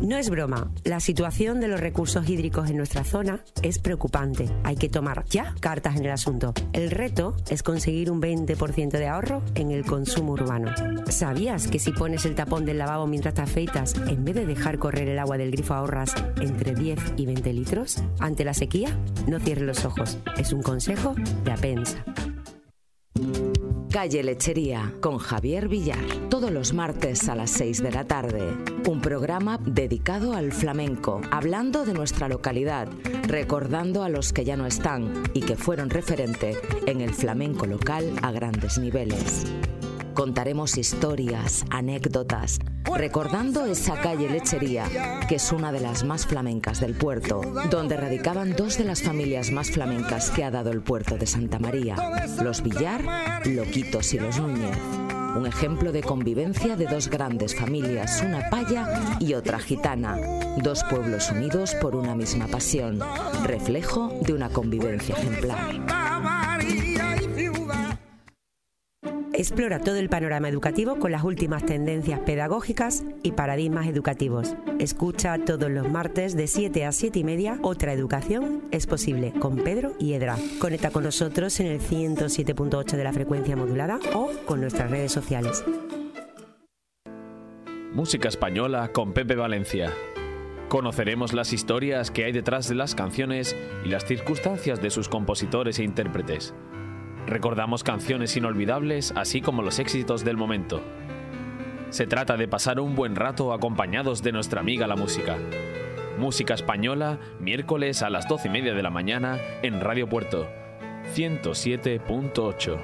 No es broma, la situación de los recursos hídricos en nuestra zona es preocupante. Hay que tomar ya cartas en el asunto. El reto es conseguir un veinte por ciento de ahorro en el consumo urbano. ¿Sabías que si pones el tapón del lavabo mientras te afeitas, en vez de dejar correr el agua del grifo ahorras entre diez y veinte litros? Ante la sequía, no cierres los ojos. Es un consejo de Apensa. Calle Lechería con Javier Villar. Todos los martes a las seis de la tarde. Un programa dedicado al flamenco, hablando de nuestra localidad, recordando a los que ya no están y que fueron referente en el flamenco local a grandes niveles. Contaremos historias, anécdotas, recordando esa calle Lechería, que es una de las más flamencas del puerto, donde radicaban dos de las familias más flamencas que ha dado el puerto de Santa María, los Villar, Loquitos y los Núñez. Un ejemplo de convivencia de dos grandes familias, una paya y otra gitana, dos pueblos unidos por una misma pasión, reflejo de una convivencia ejemplar. Explora todo el panorama educativo con las últimas tendencias pedagógicas y paradigmas educativos. Escucha todos los martes de siete a siete y media Otra Educación es Posible con Pedro Hiedra. Conecta con nosotros en el ciento siete punto ocho de la frecuencia modulada o con nuestras redes sociales. Música española con Pepe Valencia. Conoceremos las historias que hay detrás de las canciones y las circunstancias de sus compositores e intérpretes. Recordamos canciones inolvidables, así como los éxitos del momento. Se trata de pasar un buen rato acompañados de nuestra amiga la música. Música española, miércoles a las doce y media de la mañana en Radio Puerto, ciento siete punto ocho.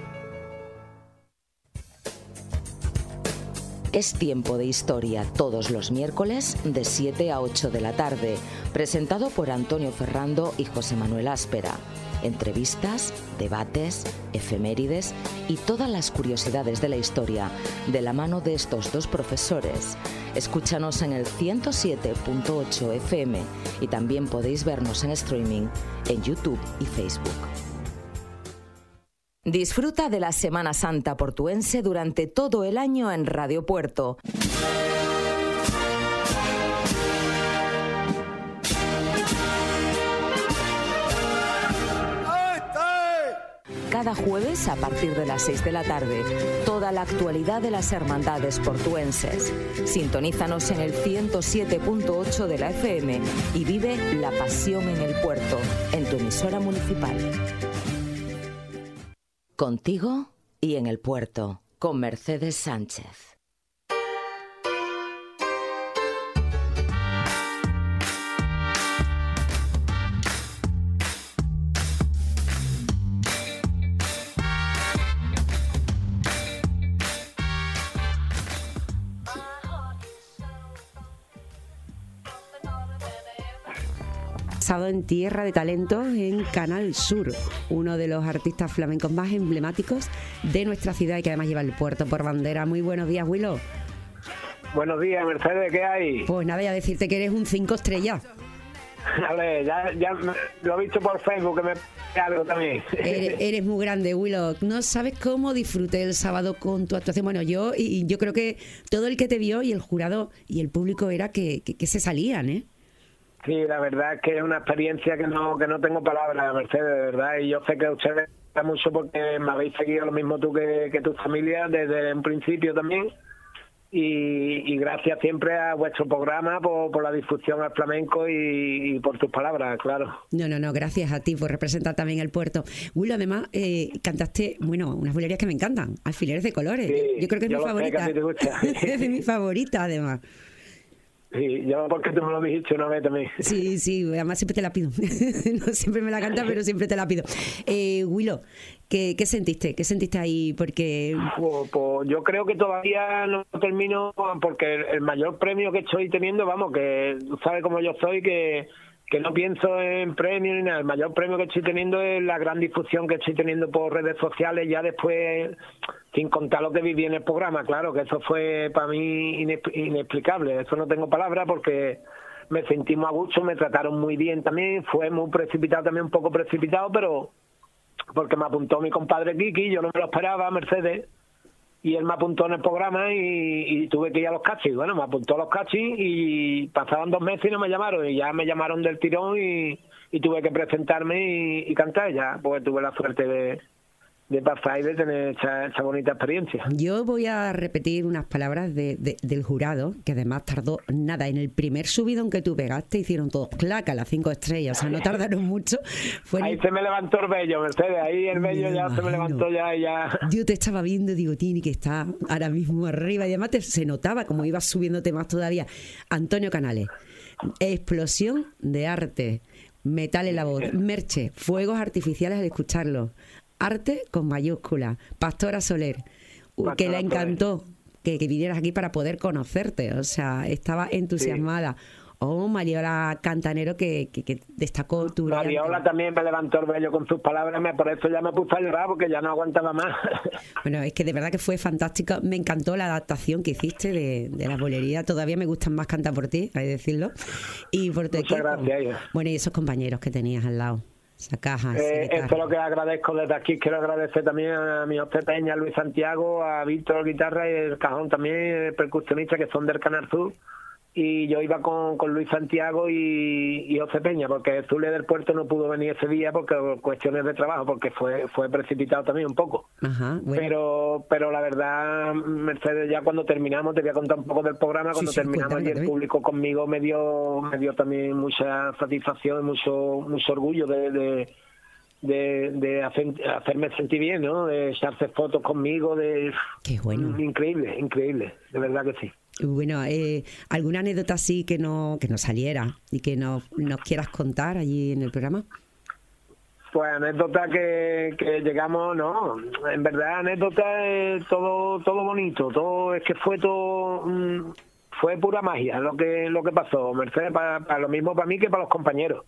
Es tiempo de historia todos los miércoles de siete a ocho de la tarde, presentado por Antonio Ferrando y José Manuel Áspera. Entrevistas, debates, efemérides y todas las curiosidades de la historia de la mano de estos dos profesores. Escúchanos en el ciento siete punto ocho F M y también podéis vernos en streaming en YouTube y Facebook. Disfruta de la Semana Santa portuense durante todo el año en Radio Puerto. Cada jueves a partir de las seis de la tarde, toda la actualidad de las hermandades portuenses. Sintonízanos en el ciento siete punto ocho de la F M y vive la pasión en el puerto, en tu emisora municipal. Contigo y en el puerto, con Mercedes Sánchez. En Tierra de Talentos en Canal Sur, uno de los artistas flamencos más emblemáticos de nuestra ciudad y que además lleva el puerto por bandera. Muy buenos días, Willow. Buenos días, Mercedes, ¿qué hay? Pues nada, ya decirte que eres un cinco estrellas. Vale, ya, ya lo he visto por Facebook, que me algo también. Eres, eres muy grande, Willow. No sabes cómo disfruté el sábado con tu actuación. Bueno, yo y yo creo que todo el que te vio y el jurado y el público era que, que, que se salían, ¿eh? Sí, la verdad es que es una experiencia que no que no tengo palabras, Mercedes, de verdad, y yo sé que ustedes mucho porque me habéis seguido lo mismo tú que, que tu familia desde un principio también, y, y gracias siempre a vuestro programa por, por la difusión al flamenco y, y por tus palabras, claro. No, no, no, gracias a ti por representar también el puerto. Willow, además, eh, cantaste, bueno, unas bulerías que me encantan, Alfileres de Colores. Sí, yo creo que es mi favorita. Es mi favorita, además. Sí, yo porque tú me lo dijiste una vez también. Sí, sí, además siempre te la pido. No siempre me la cantas, pero siempre te la pido. Eh, Willow, ¿qué, ¿qué sentiste? ¿Qué sentiste ahí? Porque pues, pues yo creo que todavía no termino, porque el, el mayor premio que estoy teniendo, vamos, que tú sabes cómo yo soy, que que no pienso en premios ni nada. El mayor premio que estoy teniendo es la gran difusión que estoy teniendo por redes sociales, ya después, sin contar lo que viví en el programa, claro, que eso fue para mí inexplicable. Eso no tengo palabras porque me sentí muy a gusto, me trataron muy bien también, fue muy precipitado, también un poco precipitado, pero porque me apuntó mi compadre Kiki, yo no me lo esperaba, Mercedes, y él me apuntó en el programa y, y tuve que ir a los cachis. Bueno, me apuntó a los cachis y pasaban dos meses y no me llamaron, y ya me llamaron del tirón y, y tuve que presentarme y, y cantar ya, pues tuve la suerte de, de pasar y de tener esa, esa bonita experiencia. Yo voy a repetir unas palabras de, de, del jurado, que además tardó nada. En el primer subidón que tú pegaste, hicieron todos claca, las cinco estrellas, o sea, no tardaron mucho. Fue ahí el... se me levantó el vello, Mercedes, ahí el vello ya imagino. Se me levantó ya y ya... Yo te estaba viendo, digo, tiene que estar ahora mismo arriba, y además te, se notaba como ibas subiéndote más todavía. Antonio Canales, explosión de arte, metal en la voz, merche, fuegos artificiales al escucharlo. Arte con mayúscula. Pastora Soler, Pastora que le encantó que, que vinieras aquí para poder conocerte, o sea, estaba entusiasmada. Sí. O Mariola Cantanero, que, que, que destacó tu... Mariola también me levantó el vello con sus palabras, me, por eso ya me puse a llorar, porque ya no aguantaba más. Bueno, es que de verdad que fue fantástico. Me encantó la adaptación que hiciste de, de la bolería. Todavía me gustan más Cantar por ti, hay que decirlo. Y por tu Muchas equipo. Gracias. Bueno, y esos compañeros que tenías al lado. Esa caja, eh, esto es lo que agradezco desde aquí. Quiero agradecer también a mi José Peña, a Luis Santiago, a Víctor Guitarra y el Cajón también, el percusionista, que son del Canal Sur. Y yo iba con, con Luis Santiago y, y José Peña, porque Zule del Puerto no pudo venir ese día porque cuestiones de trabajo, porque fue fue precipitado también un poco. Ajá, bueno. Pero pero la verdad, Mercedes, ya cuando terminamos, te voy a contar un poco del programa, cuando sí, sí, terminamos cuéntame, y el cuéntame. Público conmigo me dio me dio también mucha satisfacción y mucho, mucho orgullo de... de de, de hacer, hacerme sentir bien, ¿no? De echarse fotos conmigo, de... Qué bueno. Increíble, increíble, de verdad que sí. Bueno, eh, ¿alguna anécdota así que no que no saliera y que no, nos quieras contar allí en el programa? Pues anécdota que, que llegamos, no, en verdad anécdota es todo todo bonito, todo es que fue todo... Mmm, fue pura magia lo que lo que pasó, Mercedes, para, para lo mismo para mí que para los compañeros.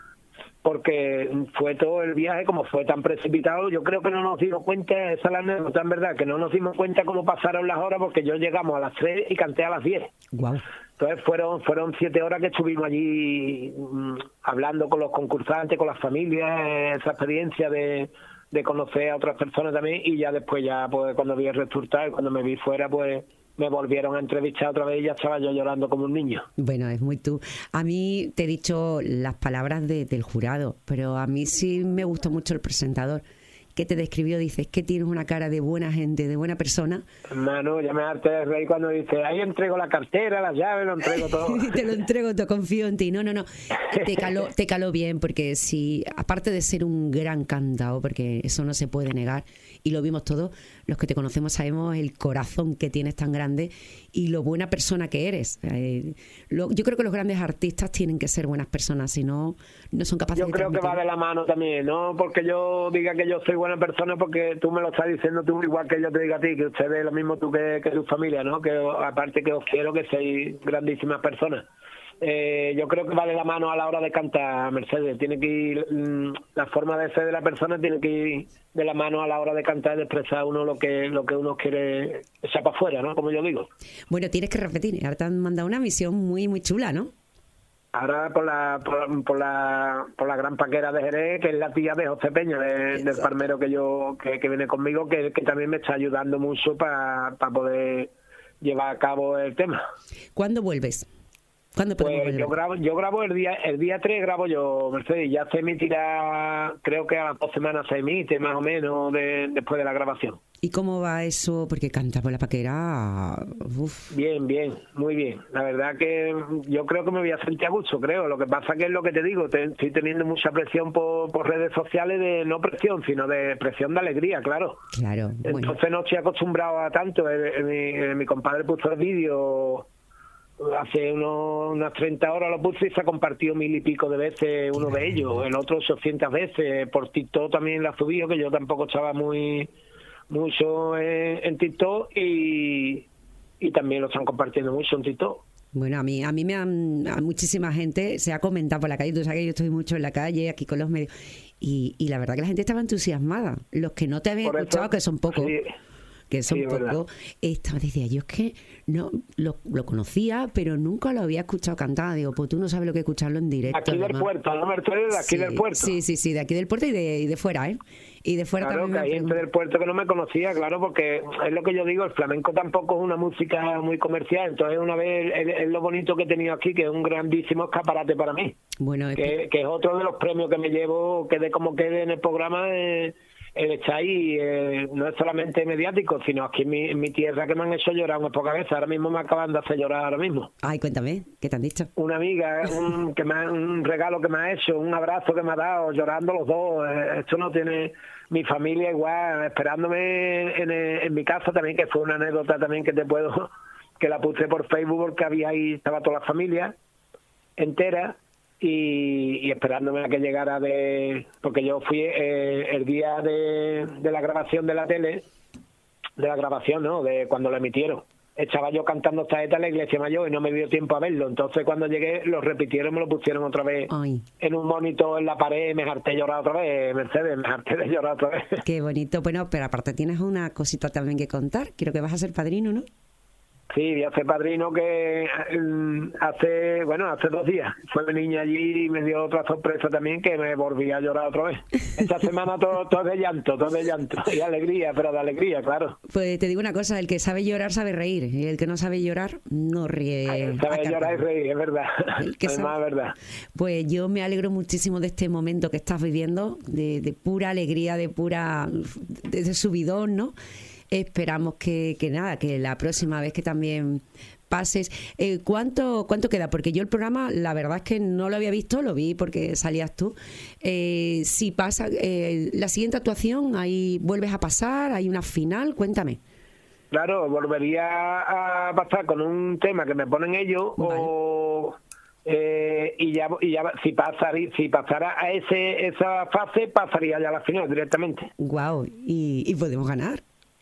Porque fue todo el viaje, como fue tan precipitado, yo creo que no nos dimos cuenta, esa es la anécdota, en verdad, que no nos dimos cuenta cómo pasaron las horas, porque yo llegamos a las tres y canté a las diez. Wow. Entonces fueron fueron siete horas que estuvimos allí mmm, hablando con los concursantes, con las familias, esa experiencia de, de conocer a otras personas también, y ya después, ya pues cuando vi el resultado y cuando me vi fuera, pues... me volvieron a entrevistar otra vez y ya estaba yo llorando como un niño. Bueno, es muy tú. A mí te he dicho las palabras de, del jurado, pero a mí sí me gustó mucho el presentador, que te describió, dices que tienes una cara de buena gente, de buena persona. Hermano, ya me harté de reír cuando dice, ahí entrego la cartera, las llaves, lo entrego todo. Te lo entrego, te confío en ti. No, no, no. Te caló, te caló bien, porque si, aparte de ser un gran cantao, porque eso no se puede negar, y lo vimos todos, los que te conocemos sabemos el corazón que tienes tan grande y lo buena persona que eres. Eh, lo, yo creo que los grandes artistas tienen que ser buenas personas, si no, no son capaces yo de creo transmitir. Que va de la mano también, no porque yo diga que yo soy buena persona, porque tú me lo estás diciendo tú, igual que yo te diga a ti, que ustedes lo mismo tú que, que tu familia, ¿no? Que aparte que os quiero, que sois grandísimas personas. Eh, yo creo que va de la mano a la hora de cantar, Mercedes. Tiene que ir, mmm, la forma de ser de la persona tiene que ir de la mano a la hora de cantar, de expresar uno lo que lo que uno quiere echar para afuera, ¿no? Como yo digo. Bueno, tienes que repetir. Ahora te han mandado una misión muy muy chula, ¿no? Ahora por la por, por la por la gran paquera de Jerez, que es la tía de José Peña, de, del farmero que yo que, que viene conmigo, que, que también me está ayudando mucho para pa poder llevar a cabo el tema. ¿Cuándo vuelves? ¿Cuándo podemos Pues volver? yo grabo, yo grabo el día el día tres, grabo yo, Mercedes, ya se emitirá, creo que a las dos semanas se emite más o menos de, después de la grabación. ¿Y cómo va eso? Porque canta por la paquera. Uf. Bien, bien, muy bien. La verdad que yo creo que me voy a sentir a gusto, creo. Lo que pasa que es lo que te digo, te, estoy teniendo mucha presión por, por redes sociales, de no presión, sino de presión de alegría, claro. Claro. Bueno. Entonces no estoy acostumbrado a tanto. Eh, eh, mi, eh, mi compadre puso el vídeo hace unos, unas treinta horas, lo puse y se ha compartido mil y pico de veces uno de ellos, el otro ochocientas veces. Por TikTok también la subió, que yo tampoco estaba muy mucho en, en TikTok, y, y también lo están compartiendo mucho en TikTok. Bueno, a mí a mí me han, a muchísima gente se ha comentado por la calle. Tú sabes que yo estoy mucho en la calle, aquí con los medios, y, y la verdad que la gente estaba entusiasmada. Los que no te habían Por escuchado, eso, que son pocos, sí. que eso Sí, un poco, estaba, decía, yo es que no lo, lo conocía, pero nunca lo había escuchado cantar. Digo, pues tú no sabes lo que es escucharlo en directo. Aquí del además. puerto, ¿no, Mercedes? De aquí Sí, del puerto. Sí, sí, sí, de aquí del puerto y de, y de fuera, ¿eh? Y de fuera Claro, también. que hay gente del puerto que no me conocía, claro, porque es lo que yo digo, el flamenco tampoco es una música muy comercial, entonces una vez es, es lo bonito que he tenido aquí, que es un grandísimo escaparate para mí, Bueno, es que, que es otro de los premios que me llevo, quede como quede en el programa, eh, el estar ahí, eh, no es solamente mediático, sino aquí en mi, en mi tierra que me han hecho llorar unas pocas veces, ahora mismo me acaban de hacer llorar ahora mismo. Ay, cuéntame, ¿qué te han dicho? Una amiga, un, que me ha- un regalo que me ha hecho, un abrazo que me ha dado, llorando los dos. Eh, Esto no tiene mi familia igual, esperándome en, en mi casa también, que fue una anécdota también que te puedo, que la puse por Facebook porque había ahí, estaba toda la familia entera y, y esperándome a que llegara de, porque yo fui eh, el día de, de la grabación de la tele, de la grabación, ¿no? De cuando lo emitieron. Estaba yo cantando saeta en la iglesia mayor y no me dio tiempo a verlo. Entonces cuando llegué lo repitieron y me lo pusieron otra vez Ay, en un monitor en la pared. Me harté de llorar otra vez, Mercedes, me harté de llorar otra vez. qué bonito. Bueno, pero aparte tienes una cosita también que contar. Creo que vas a ser padrino, ¿no? Sí, voy a ser padrino que mm, hace, bueno, hace dos días fue mi niña allí y me dio otra sorpresa también que me volví a llorar otra vez. Esta semana todo, todo de llanto, todo de llanto y alegría, pero de alegría, claro. Pues te digo una cosa, el que sabe llorar sabe reír y el que no sabe llorar no ríe. a Sabe llorar y carcajadas. reír, es verdad. El que Además, sabe- es verdad. Pues yo me alegro muchísimo de este momento que estás viviendo, de, de pura alegría, de pura de, de subidón, ¿no? Esperamos que, que nada, que la próxima vez que también pases. Eh, ¿cuánto, ¿Cuánto queda? Porque yo el programa, la verdad es que no lo había visto, lo vi porque salías tú. Eh, si pasa, eh, la siguiente actuación, ahí vuelves a pasar, hay una final, cuéntame. Claro, volvería a pasar con un tema que me ponen ellos o eh, y ya y ya si pasaría, si pasara a ese esa fase pasaría ya a la final directamente. Guau, y, y podemos ganar.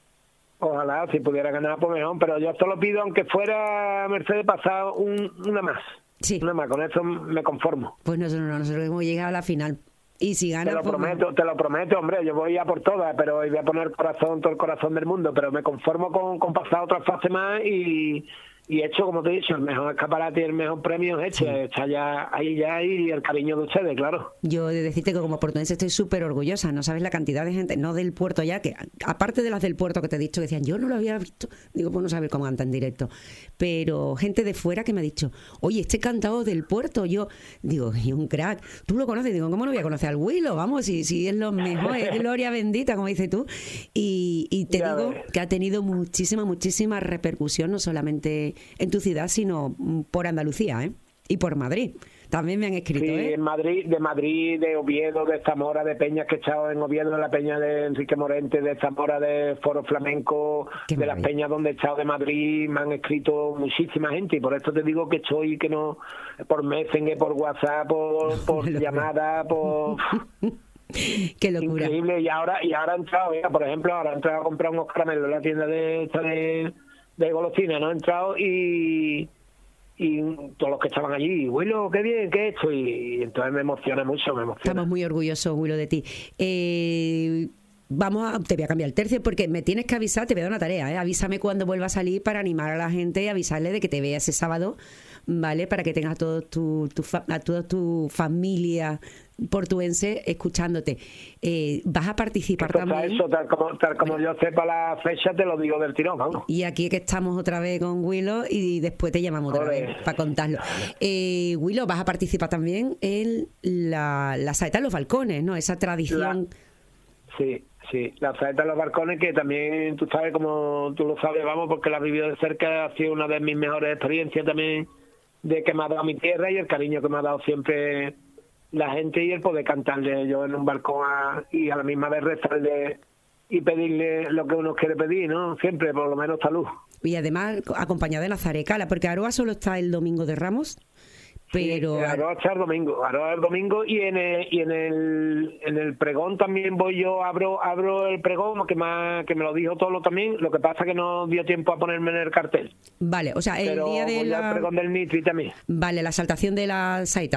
Ojalá si pudiera ganar pues mejor, pero yo solo pido aunque fuera Mercedes pasado un, una más. Sí. Una más, con eso me conformo. Pues nosotros no, nosotros hemos llegado a la final. Y si gana, Te lo pues, prometo, te lo prometo, hombre, yo voy a por todas, pero voy a poner corazón, todo el corazón del mundo, pero me conformo con, con pasar otra fase más y, y hecho, como te he dicho, el mejor escaparate y el mejor premio es hecho, está ya ahí ya y el cariño de ustedes, claro. yo de decirte que como portuense estoy súper orgullosa, no sabes la cantidad de gente, no del puerto ya, que aparte de las del puerto que te he dicho, que decían, yo no lo había visto, digo, pues no sabes cómo canta en directo, pero gente de fuera que me ha dicho, oye, este cantado del puerto, yo digo, y un crack, tú lo conoces, digo, ¿cómo no voy a conocer al Willow? Vamos, si, si es lo mejor, es gloria bendita, como dices tú, y, y te Ya digo ves. que ha tenido muchísima, muchísima repercusión, no solamente en tu ciudad, sino por Andalucía, ¿eh? Y por Madrid. También me han escrito, Sí, ¿eh? en Madrid, de Madrid, de Oviedo, de Zamora, de Peñas que he estado en Oviedo, de la Peña de Enrique Morente, de Zamora, de Foro Flamenco, Qué de las maravilla. peñas donde he estado de Madrid, me han escrito muchísima gente y por eso te digo que estoy, que no, por Messenger, por WhatsApp, por, por Lo llamada, por... Qué locura. Increíble, y ahora y ahora he entrado, mira, por ejemplo, ahora he entrado a comprar unos caramelos en la tienda de esta de, de golosina, ¿no? He entrado y y todos los que estaban allí, bueno, qué bien, qué he hecho, y, y entonces me emociona mucho, me emociona. Estamos muy orgullosos, Willow, de ti. Eh, vamos a, te voy a cambiar el tercio porque me tienes que avisar, te voy a dar una tarea, ¿eh? Avísame cuando vuelva a salir para animar a la gente y avisarle de que te vea ese sábado, ¿vale? Para que tengas a, todo tu, tu fa- a toda tu familia portuense escuchándote. Eh, vas a participar Esto está también. eso, tal como, tal como yo sepa la fecha, te lo digo del tirón, vamos. Y aquí es que estamos otra vez con Willow y después te llamamos otra Joder. vez para contarlo. Eh, Willow, vas a participar también en la, la saeta de los balcones, ¿no? Esa tradición. Sí, sí, la saeta en los balcones, que también tú sabes, como tú lo sabes, vamos, porque la he vivido de cerca, ha sido una de mis mejores experiencias también de que me ha dado mi tierra y el cariño que me ha dado siempre la gente y el poder cantarle yo en un balcón a- y a la misma vez rezarle y pedirle lo que uno quiere pedir, ¿no? Siempre, por lo menos salud. Y además acompañada de Nazaré Cala, porque Aroa solo está el domingo de Ramos, pero Sí, Aroa está el domingo, Aroa el domingo y en el, y en el en el pregón también voy yo, abro abro el pregón, que me, que me lo dijo Tolo también, lo que pasa que no dio tiempo a ponerme en el cartel. vale, o sea, el Pero día de voy al la pregón del Nitri también. vale, la saltación de la saeta, ¿no?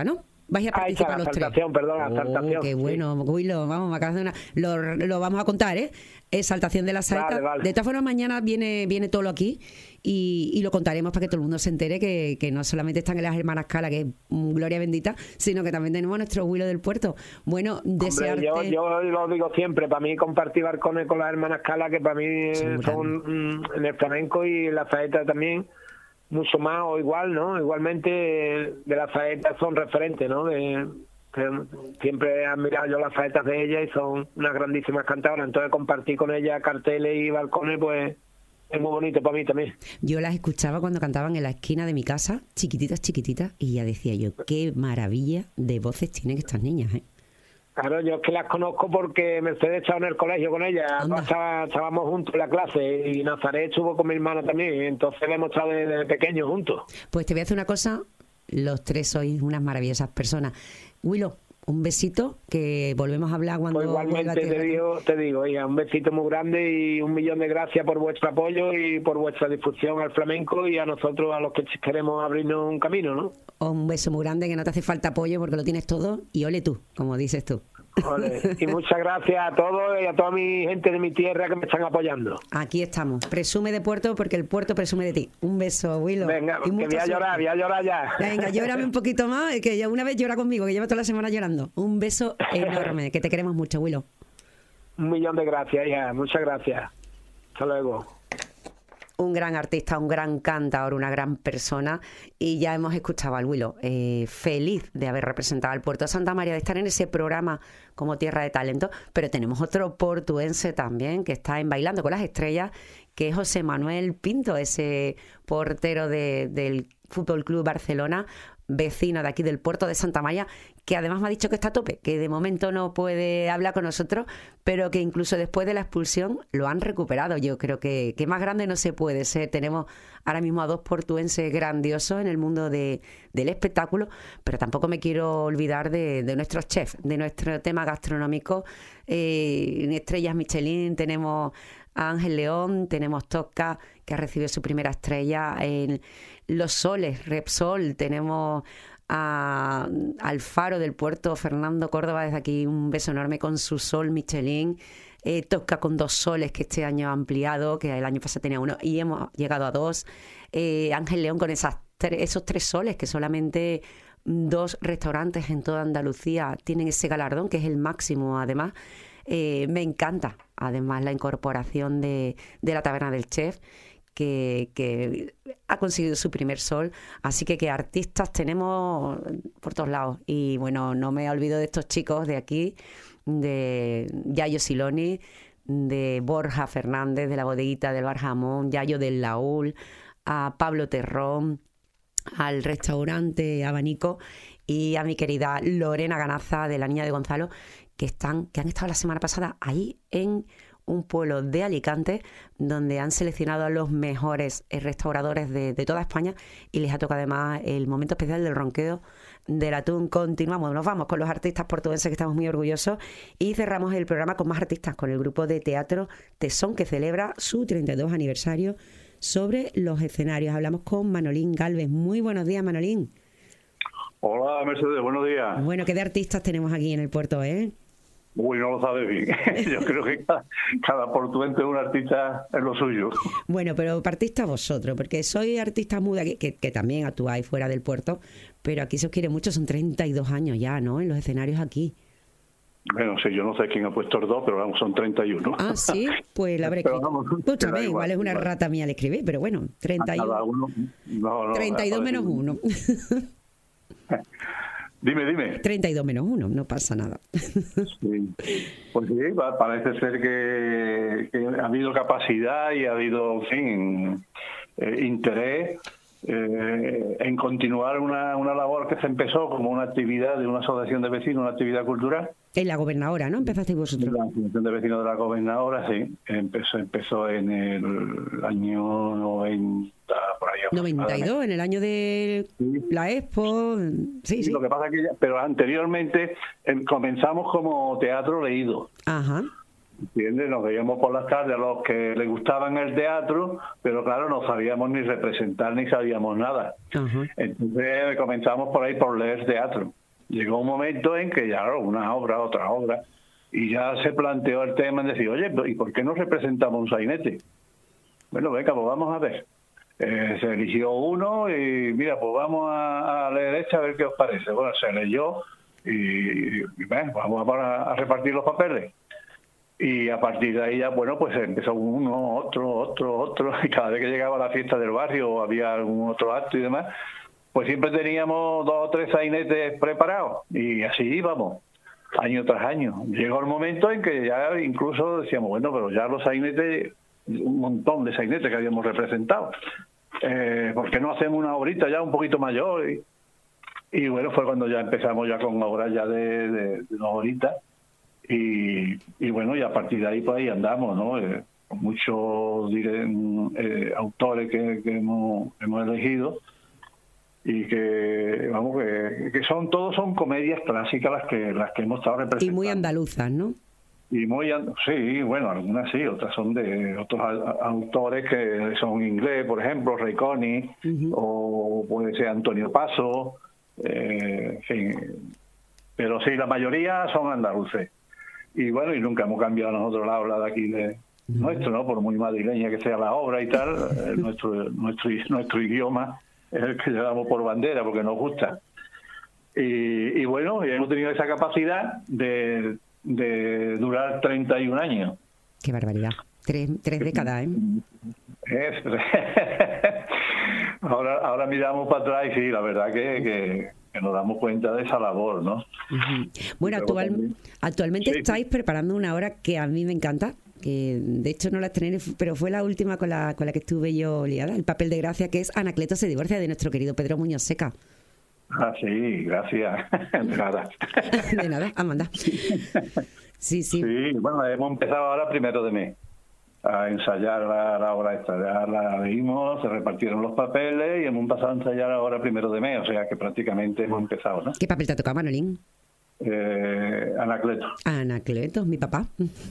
vais a participar los tres. Saltación, perdón, la oh, saltación. Qué bueno, sí. Willo, vamos, me acabas de una... Lo, lo vamos a contar, ¿eh? Es saltación de la saeta. Vale, vale. De todas formas, mañana viene viene Tolo aquí y, y lo contaremos para que todo el mundo se entere que, que no solamente están en las hermanas Cala, que es gloria bendita, sino que también tenemos a nuestro Willo del Puerto. Bueno, desearte... Hombre, yo, yo lo digo siempre, para mí compartir balcones con las hermanas Cala, que para mí son, son en el flamenco y la saeta también, mucho más o igual, ¿no? Igualmente de las saetas son referentes, ¿no? De, siempre he admirado yo las saetas de ella y son unas grandísimas cantadoras, entonces compartir con ella carteles y balcones pues es muy bonito para mí también. Yo las escuchaba cuando cantaban en la esquina de mi casa, chiquititas, chiquititas, y ya decía yo, qué maravilla de voces tienen estas niñas, ¿eh? Claro, yo es que las conozco porque Mercedes estaba en el colegio con ella, estaba, estábamos juntos en la clase y Nazaret estuvo con mi hermana también, entonces hemos estado desde pequeños juntos. Pues te voy a hacer una cosa, los tres sois unas maravillosas personas. Willow, un besito, que volvemos a hablar cuando... Pues igualmente te digo, te digo, hija, un besito muy grande y un millón de gracias por vuestro apoyo y por vuestra difusión al flamenco y a nosotros, a los que queremos abrirnos un camino, ¿no? Un beso muy grande, que no te hace falta apoyo porque lo tienes todo y ole tú, como dices tú. Ole. Y muchas gracias a todos y a toda mi gente de mi tierra que me están apoyando. Aquí estamos. Presume de Puerto porque el Puerto presume de ti. Un beso, Willow. Venga, y que voy a llorar, voy a llorar ya. Venga, llórame un poquito más, que ya una vez llora conmigo, que lleva toda la semana llorando. Un beso enorme, que te queremos mucho, Willow. Un millón de gracias, hija. Muchas gracias. Hasta luego. Un gran artista, un gran cantador, una gran persona, y ya hemos escuchado al Willow, eh, feliz de haber representado al Puerto de Santa María, de estar en ese programa como Tierra de Talento, pero tenemos otro portuense también que está en Bailando con las Estrellas, que es José Manuel Pinto, ese portero de, del Fútbol Club Barcelona, vecino de aquí del Puerto de Santa María, que además me ha dicho que está a tope, que de momento no puede hablar con nosotros, pero que incluso después de la expulsión lo han recuperado. Yo creo que, que más grande no se puede ser. Tenemos ahora mismo a dos portuenses grandiosos en el mundo de, del espectáculo, pero tampoco me quiero olvidar de, de nuestros chefs, de nuestro tema gastronómico. Eh, en Estrellas Michelin tenemos a Ángel León, tenemos Tosca, que ha recibido su primera estrella en Los Soles, Repsol, tenemos a, al Faro del Puerto, Fernando Córdoba, desde aquí un beso enorme con su Sol Michelin, eh, Tosca con dos soles, que este año ha ampliado, que el año pasado tenía uno y hemos llegado a dos, eh, Ángel León con esas tre- esos tres soles, que solamente dos restaurantes en toda Andalucía tienen ese galardón, que es el máximo además. Eh, me encanta además la incorporación de, de la Taberna del Chef, que, que ha conseguido su primer sol, así que que artistas tenemos por todos lados. Y bueno, no me olvido de estos chicos de aquí, de Yayo Siloni, de Borja Fernández, de la bodeguita del Bar Jamón, Yayo del Laúl, a Pablo Terrón, al restaurante Abanico, y a mi querida Lorena Ganaza, de La Niña de Gonzalo, que están, que han estado la semana pasada ahí en un pueblo de Alicante, donde han seleccionado a los mejores restauradores de, de toda España, y les ha tocado además el momento especial del ronqueo del atún. Continuamos, nos vamos con los artistas portugueses, que estamos muy orgullosos, y cerramos el programa con más artistas, con el grupo de teatro Tesón, que celebra su treinta y dos aniversario sobre los escenarios. Hablamos con Manolín Galvez. Muy buenos días, Manolín. Hola, Mercedes, buenos días. Bueno, ¿qué de artistas tenemos aquí en el puerto, eh? Uy, no lo sabes bien. Yo creo que cada, cada portuense es un artista en lo suyo. Bueno, pero artista vosotros, porque soy artista muda, que, que, que también actuáis fuera del puerto, pero aquí se os quiere mucho, son treinta y dos años ya, ¿no?, en los escenarios aquí. Bueno, sí, yo no sé quién ha puesto el dos, pero vamos, son treinta y uno. Ah, sí, pues la habré escrito. Escúchame, igual, igual es una igual. rata mía al escribir, pero bueno, treinta y uno. Cada uno, no, no, treinta y dos menos uno. Dime, dime. treinta y dos menos uno, no pasa nada. Sí. Pues sí, parece ser que, que ha habido capacidad y ha habido, en fin, eh, interés eh, en continuar una, una labor que se empezó como una actividad de una asociación de vecinos, una actividad cultural. En la gobernadora, ¿no? ¿Empezasteis vosotros? La asociación de vecinos de la gobernadora, sí. Empezó, empezó en el año noventa, por ahí. noventa y dos, en el año de sí. la Expo. Sí, sí, sí. Lo que pasa es que ya, pero anteriormente eh, comenzamos como teatro leído. Ajá. ¿Entiendes? Nos veíamos por las tardes a los que les gustaban el teatro, pero claro, no sabíamos ni representar ni sabíamos nada. Ajá. Entonces comenzamos por ahí por leer teatro. llegó un momento en que ya una obra, otra obra, y ya se planteó el tema en decir, oye, ¿y por qué no representamos un sainete? Bueno, venga, pues vamos a ver. Eh, se eligió uno y mira, pues vamos a, a leer este a ver qué os parece. Bueno, se leyó y, y bueno, vamos a, a repartir los papeles. Y a partir de ahí ya, bueno, pues empezó uno, otro, otro, otro, y cada vez que llegaba la fiesta del barrio o había algún otro acto y demás, pues siempre teníamos dos o tres sainetes preparados y así íbamos, año tras año. Llegó el momento en que ya incluso decíamos, bueno, pero ya los sainetes, un montón de sainetes que habíamos representado, eh, ¿por qué no hacemos una obrita ya un poquito mayor? Y, y bueno, fue cuando ya empezamos ya con obras ya de, de, de una horita. Y, y bueno, y a partir de ahí pues ahí andamos, ¿no? Eh, con muchos dire, eh, autores que, que hemos, hemos elegido y que, vamos, que, que son todos son comedias clásicas las que las que hemos estado representando. Y muy andaluzas, ¿no? Y muy, sí, bueno, algunas sí, otras son de otros autores que son inglés, por ejemplo, Ray Conniff, uh-huh. o puede ser Antonio Paso, eh, en fin. Pero sí, la mayoría son andaluces. Y bueno, y nunca hemos cambiado nosotros la obra de aquí de uh-huh. nuestro, ¿no? Por muy madrileña que sea la obra y tal, eh, nuestro, nuestro, nuestro idioma es el que llevamos por bandera porque nos gusta. Y, y bueno, y hemos tenido esa capacidad de... de durar treinta y un años. Qué barbaridad. Tres, tres décadas, ¿eh? Es, ahora, ahora miramos para atrás y sí, la verdad que, que, que nos damos cuenta de esa labor, ¿no? Uh-huh. Bueno, actual, también, actualmente sí, estáis preparando una obra que a mí me encanta, que de hecho no la estrené, pero fue la última con la, con la que estuve yo liada, el papel de gracia, que es Anacleto se divorcia, de nuestro querido Pedro Muñoz Seca. Ah, sí, gracias. De nada. De nada, Amanda. Sí, sí. Sí, bueno, hemos empezado ahora primero de mes a ensayar la, la obra esta. Ya la leímos, se repartieron los papeles y hemos empezado a ensayar ahora primero de mes, o sea que prácticamente hemos empezado, ¿no? ¿Qué papel te ha tocado, Manolín? Eh, Anacleto. Anacleto, mi papá.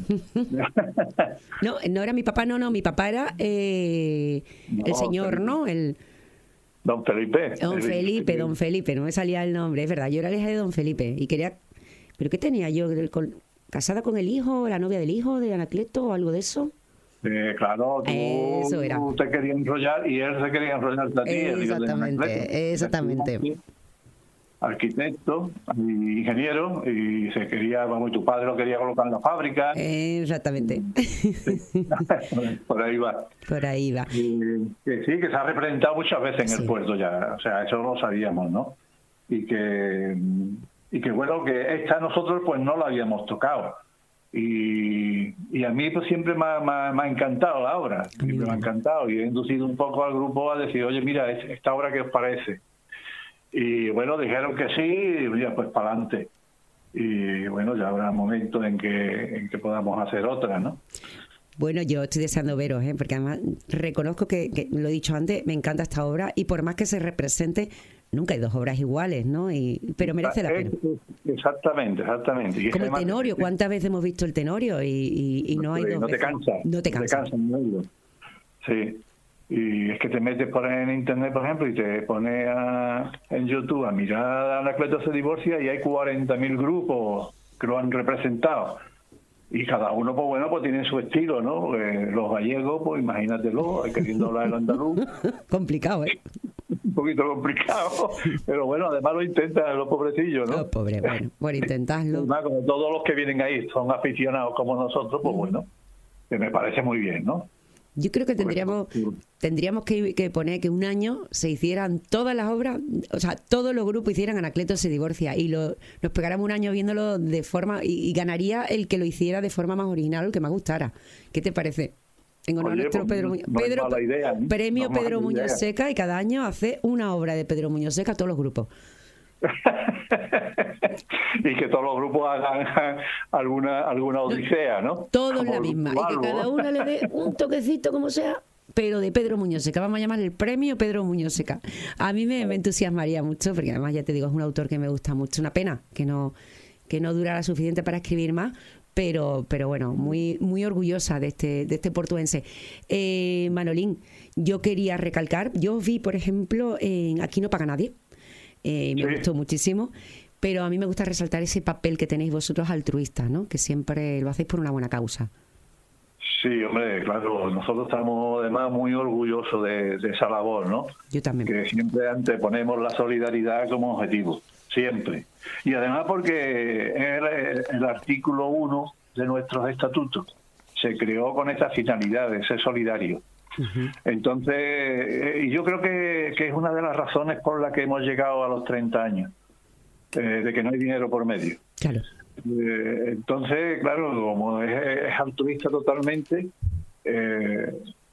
No, no era mi papá, no, no, mi papá era eh, no, el señor, ¿no? El... Don Felipe. Don Felipe, Don Felipe, no me salía el nombre, es verdad, yo era la hija de Don Felipe y quería... ¿Pero qué tenía yo? Con, ¿casada con el hijo, la novia del hijo de Anacleto o algo de eso? Eh, claro, tú, eso era. tú te querías enrollar y él se quería enrollar a ti. Exactamente, exactamente. Arquitecto, ingeniero, y se quería, vamos, y tu padre lo quería colocar en la fábrica. Exactamente. Sí. Por ahí va. Por ahí va. Y, que sí, que se ha representado muchas veces en sí. el puerto ya, o sea, eso lo sabíamos, ¿no? Y que, y que bueno, que esta nosotros pues no la habíamos tocado. Y, y a mí pues siempre me ha, me, me ha encantado la obra, siempre me ha encantado. Y he inducido un poco al grupo a decir, oye, mira, esta obra, ¿qué os parece? Y bueno, dijeron que sí, y ya pues para adelante. Y bueno, ya habrá momentos en que, en que podamos hacer otra, ¿no? Bueno, yo estoy deseando veros, ¿eh? Porque además reconozco que, que, lo he dicho antes, me encanta esta obra y por más que se represente, nunca hay dos obras iguales, ¿no? Y, pero merece la pena. Exactamente, exactamente. Y como el Tenorio, ¿cuántas veces hemos visto el Tenorio? Y, y, y no, no hay dos no te veces. Cansa, no te cansa. No te cansa. No sí. Y es que te metes por en internet, por ejemplo, y te pones a, en YouTube a mirar a Anacleto se divorcia y hay cuarenta mil grupos que lo han representado. Y cada uno, pues bueno, pues tiene su estilo, ¿no? Eh, los gallegos, pues imagínatelo, queriendo hablar el andaluz. Complicado, ¿eh? Un poquito complicado, pero bueno, además lo intentan los pobrecillos, ¿no? Oh, pobre, bueno, por intentarlo. Además, como todos los que vienen ahí son aficionados como nosotros, pues bueno, que me parece muy bien, ¿no? Yo creo que tendríamos tendríamos que, que poner que un año se hicieran todas las obras, o sea, todos los grupos hicieran Anacleto se divorcia y lo, nos pegáramos un año viéndolo de forma y, y ganaría el que lo hiciera de forma más original, el que más gustara. ¿Qué te parece? En honor a nuestro pues, Pedro Muñoz, no Pedro, idea, ¿eh? Premio no Pedro Muñoz Seca, y cada año hace una obra de Pedro Muñoz Seca a todos los grupos. Y que todos los grupos hagan alguna alguna odisea, ¿no? Todos la misma, y que cada uno le dé un toquecito como sea, pero de Pedro Muñoz Seca. Vamos a llamar el premio Pedro Muñoz Seca. A mí me, me entusiasmaría mucho, porque además ya te digo, es un autor que me gusta mucho. Una pena que no que no durara suficiente para escribir más, pero pero bueno, muy muy orgullosa de este de este portuense. Eh, Manolín, yo quería recalcar, yo vi, por ejemplo, en Aquí no paga nadie. Eh, me sí. gustó muchísimo, pero a mí me gusta resaltar ese papel que tenéis vosotros altruistas, ¿no? Que siempre lo hacéis por una buena causa. Sí, hombre, claro, nosotros estamos además muy orgullosos de, de esa labor, ¿no? Yo también. Que siempre anteponemos la solidaridad como objetivo, siempre. Y además porque el, el artículo uno de nuestros estatutos se creó con esta finalidad de ser solidario. Uh-huh. Entonces, y yo creo que, que es una de las razones por las que hemos llegado a los treinta años, eh, de que no hay dinero por medio. Claro. Eh, entonces, claro, como es, es altruista totalmente, eh,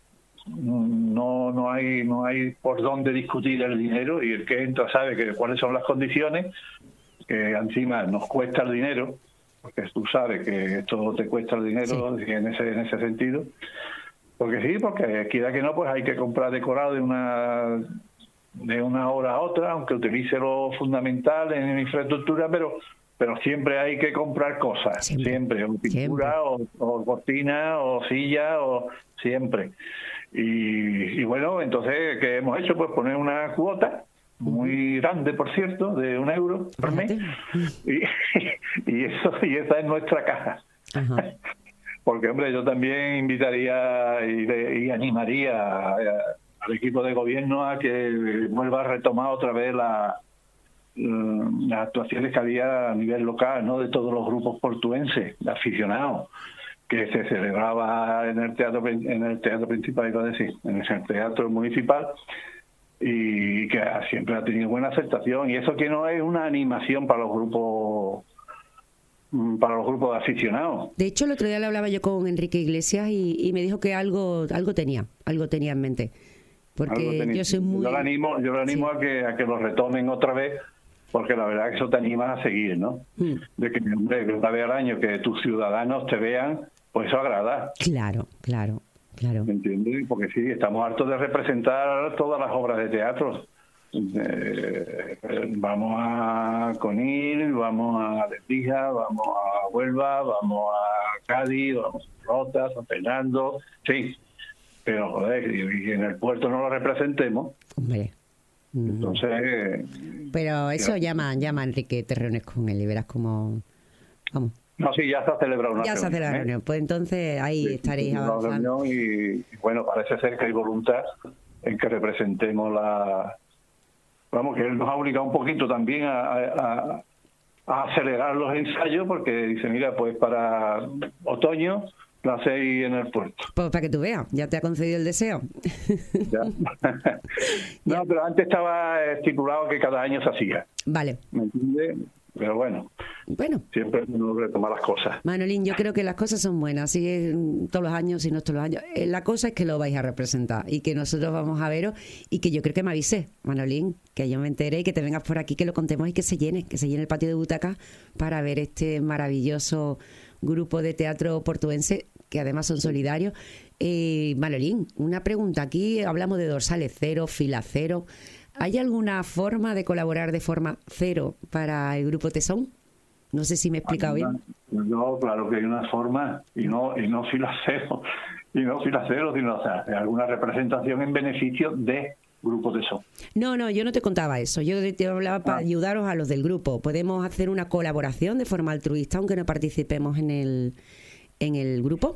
no no hay no hay por dónde discutir el dinero, y el que entra sabe que cuáles son las condiciones, que encima nos cuesta el dinero, porque tú sabes que esto te cuesta el dinero, sí, en ese en ese sentido, porque sí, porque quiera que no, pues hay que comprar decorado de una de una hora a otra, aunque utilice lo fundamental en infraestructura, pero pero siempre hay que comprar cosas, siempre, siempre o pintura, o, o cortina, o silla, o siempre. Y, y bueno, entonces, ¿qué hemos hecho? Pues poner una cuota, muy grande, por cierto, de un euro por mes, y, y, eso, y esa es nuestra caja. Ajá. Porque, hombre, yo también invitaría y, y animaría a, a, al equipo de gobierno a que vuelva a retomar otra vez la... las actuaciones que había a nivel local, ¿no? De todos los grupos portuenses, de aficionados, que se celebraba en el teatro en el teatro principal, iba a decir, en el teatro municipal, y que siempre ha tenido buena aceptación. Y eso que no es una animación para los grupos para los grupos de aficionados. De hecho, el otro día le hablaba yo con Enrique Iglesias y, y me dijo que algo algo tenía, algo tenía en mente. Porque yo soy muy... Yo le animo, yo le animo sí. a que a que lo retomen otra vez, porque la verdad que eso te anima a seguir, ¿no? Mm. De que, hombre, una vez al año que tus ciudadanos te vean, pues eso agrada. Claro, claro, claro. ¿Me entiendes? Porque sí, estamos hartos de representar todas las obras de teatro. Eh, vamos a Conil, vamos a Lebrija, vamos a Huelva, vamos a Cádiz, vamos a Rota, San Fernando, sí. Pero, joder, y en el puerto no lo representemos. Hombre. Entonces... Pero eso llama, llama Enrique, te reúnes con él y verás cómo... Vamos. No, sí, ya se ha celebrado una ya reunión. Ya se ha celebrado ¿eh? la reunión. Pues entonces ahí sí, estaréis avanzando. Y, y bueno, parece ser que hay voluntad en que representemos la... Vamos, que él nos ha obligado un poquito también a, a, a acelerar los ensayos, porque dice, mira, pues para otoño... la hacéis en el puerto. Pues para que tú veas, ya te ha concedido el deseo. Ya. No, ya. Pero antes estaba estipulado que cada año se hacía. Vale. ¿Me entiendes? Pero bueno, bueno, siempre uno retoma las cosas. Manolín, yo creo que las cosas son buenas, así es todos los años, si no todos los años. La cosa es que lo vais a representar y que nosotros vamos a veros y que yo creo que me avise, Manolín, que yo me entere y que te vengas por aquí, que lo contemos y que se llene, que se llene el patio de butacas para ver este maravilloso grupo de teatro portuense, que además son solidarios. Eh, Manolín, una pregunta. Aquí hablamos de dorsales cero, fila cero. ¿Hay alguna forma de colaborar de forma cero para el Grupo Tesón? No sé si me he explicado bien. No, claro que hay una forma, y no y no fila cero, y no fila cero, sino o sea, alguna representación en beneficio de Grupo Tesón. No, no, yo no te contaba eso. Yo te hablaba para ah. ayudaros a los del grupo. Podemos hacer una colaboración de forma altruista, aunque no participemos en el en el grupo.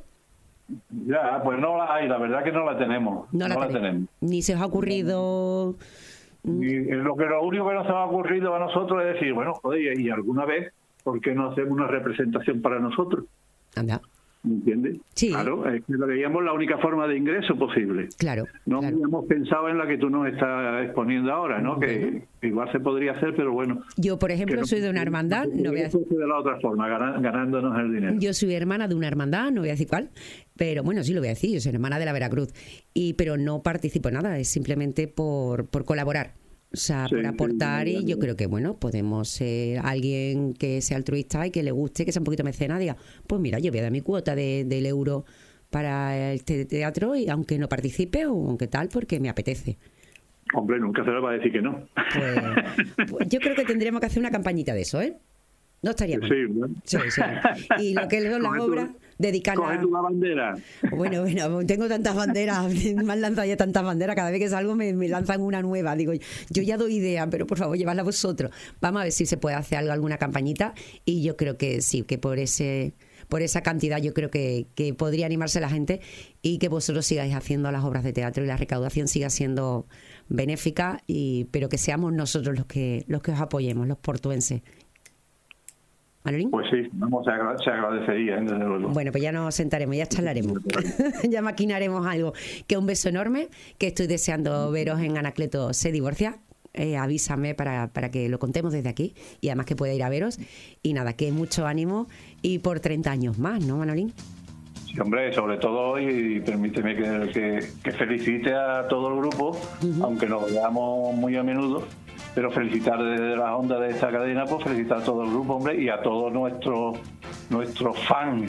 Ya, pues no la hay, la verdad que no la tenemos. No, no la, la tenemos. Ni se os ha ocurrido... Y lo que lo único que nos ha ocurrido a nosotros es decir, bueno, joder, y alguna vez, ¿por qué no hacemos una representación para nosotros? Anda. ¿Me entiendes? Sí. Claro, es que lo veíamos la única forma de ingreso posible. Claro. No claro. habíamos pensado en la que tú nos estás exponiendo ahora, ¿no? Que, que igual se podría hacer, pero bueno. Yo, por ejemplo, no, soy de una hermandad. No voy a decir... de la otra forma, ganándonos el dinero. Yo soy hermana de una hermandad, no voy a decir cuál, pero bueno, sí lo voy a decir, yo soy hermana de la Veracruz. Y pero no participo en nada, es simplemente por, por colaborar. O sea, sí, por aportar, sí, y yo creo que, bueno, podemos ser alguien que sea altruista y que le guste, que sea un poquito mecena, diga, pues mira, yo voy a dar mi cuota de, del euro para este teatro, y aunque no participe o aunque tal, porque me apetece. Hombre, nunca se le va a decir que no. Pues, pues yo creo que tendríamos que hacer una campañita de eso, ¿eh? No estaría mal. Sí, bueno. Sí, sí. Y lo que son las Coge tu- obras, dedicarlas... Coge tú la bandera. Bueno, bueno, tengo tantas banderas, me han lanzado ya tantas banderas, cada vez que salgo me, me lanzan una nueva. Digo, yo ya doy idea, pero por favor, llevadla vosotros. Vamos a ver si se puede hacer algo, alguna campañita, y yo creo que sí, que por ese... por esa cantidad yo creo que, que podría animarse la gente y que vosotros sigáis haciendo las obras de teatro y la recaudación siga siendo benéfica, y pero que seamos nosotros los que los que os apoyemos, los portuenses. ¿Manolín? Pues sí, vamos, se, agra- se agradecería, desde luego. Bueno, pues ya nos sentaremos, ya charlaremos, ya maquinaremos algo. Que un beso enorme, que estoy deseando veros en Anacleto se divorcia. Eh, avísame para, para que lo contemos desde aquí, y además que pueda ir a veros. Y nada, que mucho ánimo y por treinta años más, ¿no, Manolín? Sí, hombre, sobre todo, y permíteme que, que, que felicite a todo el grupo, uh-huh. aunque nos veamos muy a menudo, pero felicitar desde las ondas de esta cadena, pues felicitar a todo el grupo, hombre, y a todos nuestros nuestros fans,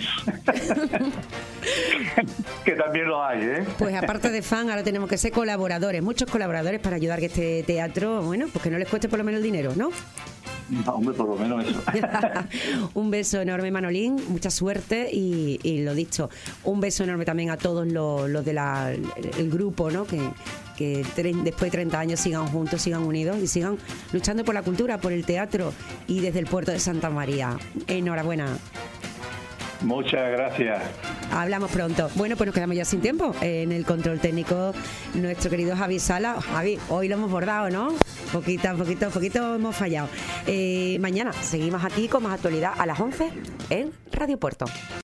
que también los hay, ¿eh? Pues aparte de fan, ahora tenemos que ser colaboradores, muchos colaboradores para ayudar a que este teatro, bueno, pues que no les cueste por lo menos el dinero, ¿no? No, hombre, por lo menos eso. Un beso enorme, Manolín, mucha suerte y, y lo dicho, un beso enorme también a todos los, los del el grupo, ¿no? Que, que tre- después de treinta años sigan juntos, sigan unidos y sigan luchando por la cultura, por el teatro y desde el puerto de Santa María. Enhorabuena. Muchas gracias. Hablamos pronto. Bueno, pues nos quedamos ya sin tiempo. En el control técnico, nuestro querido Javi Sala. Javi, hoy lo hemos bordado, ¿no? Poquito, poquito, poquito hemos fallado. Eh, mañana seguimos aquí con más actualidad a las once en Radio Puerto.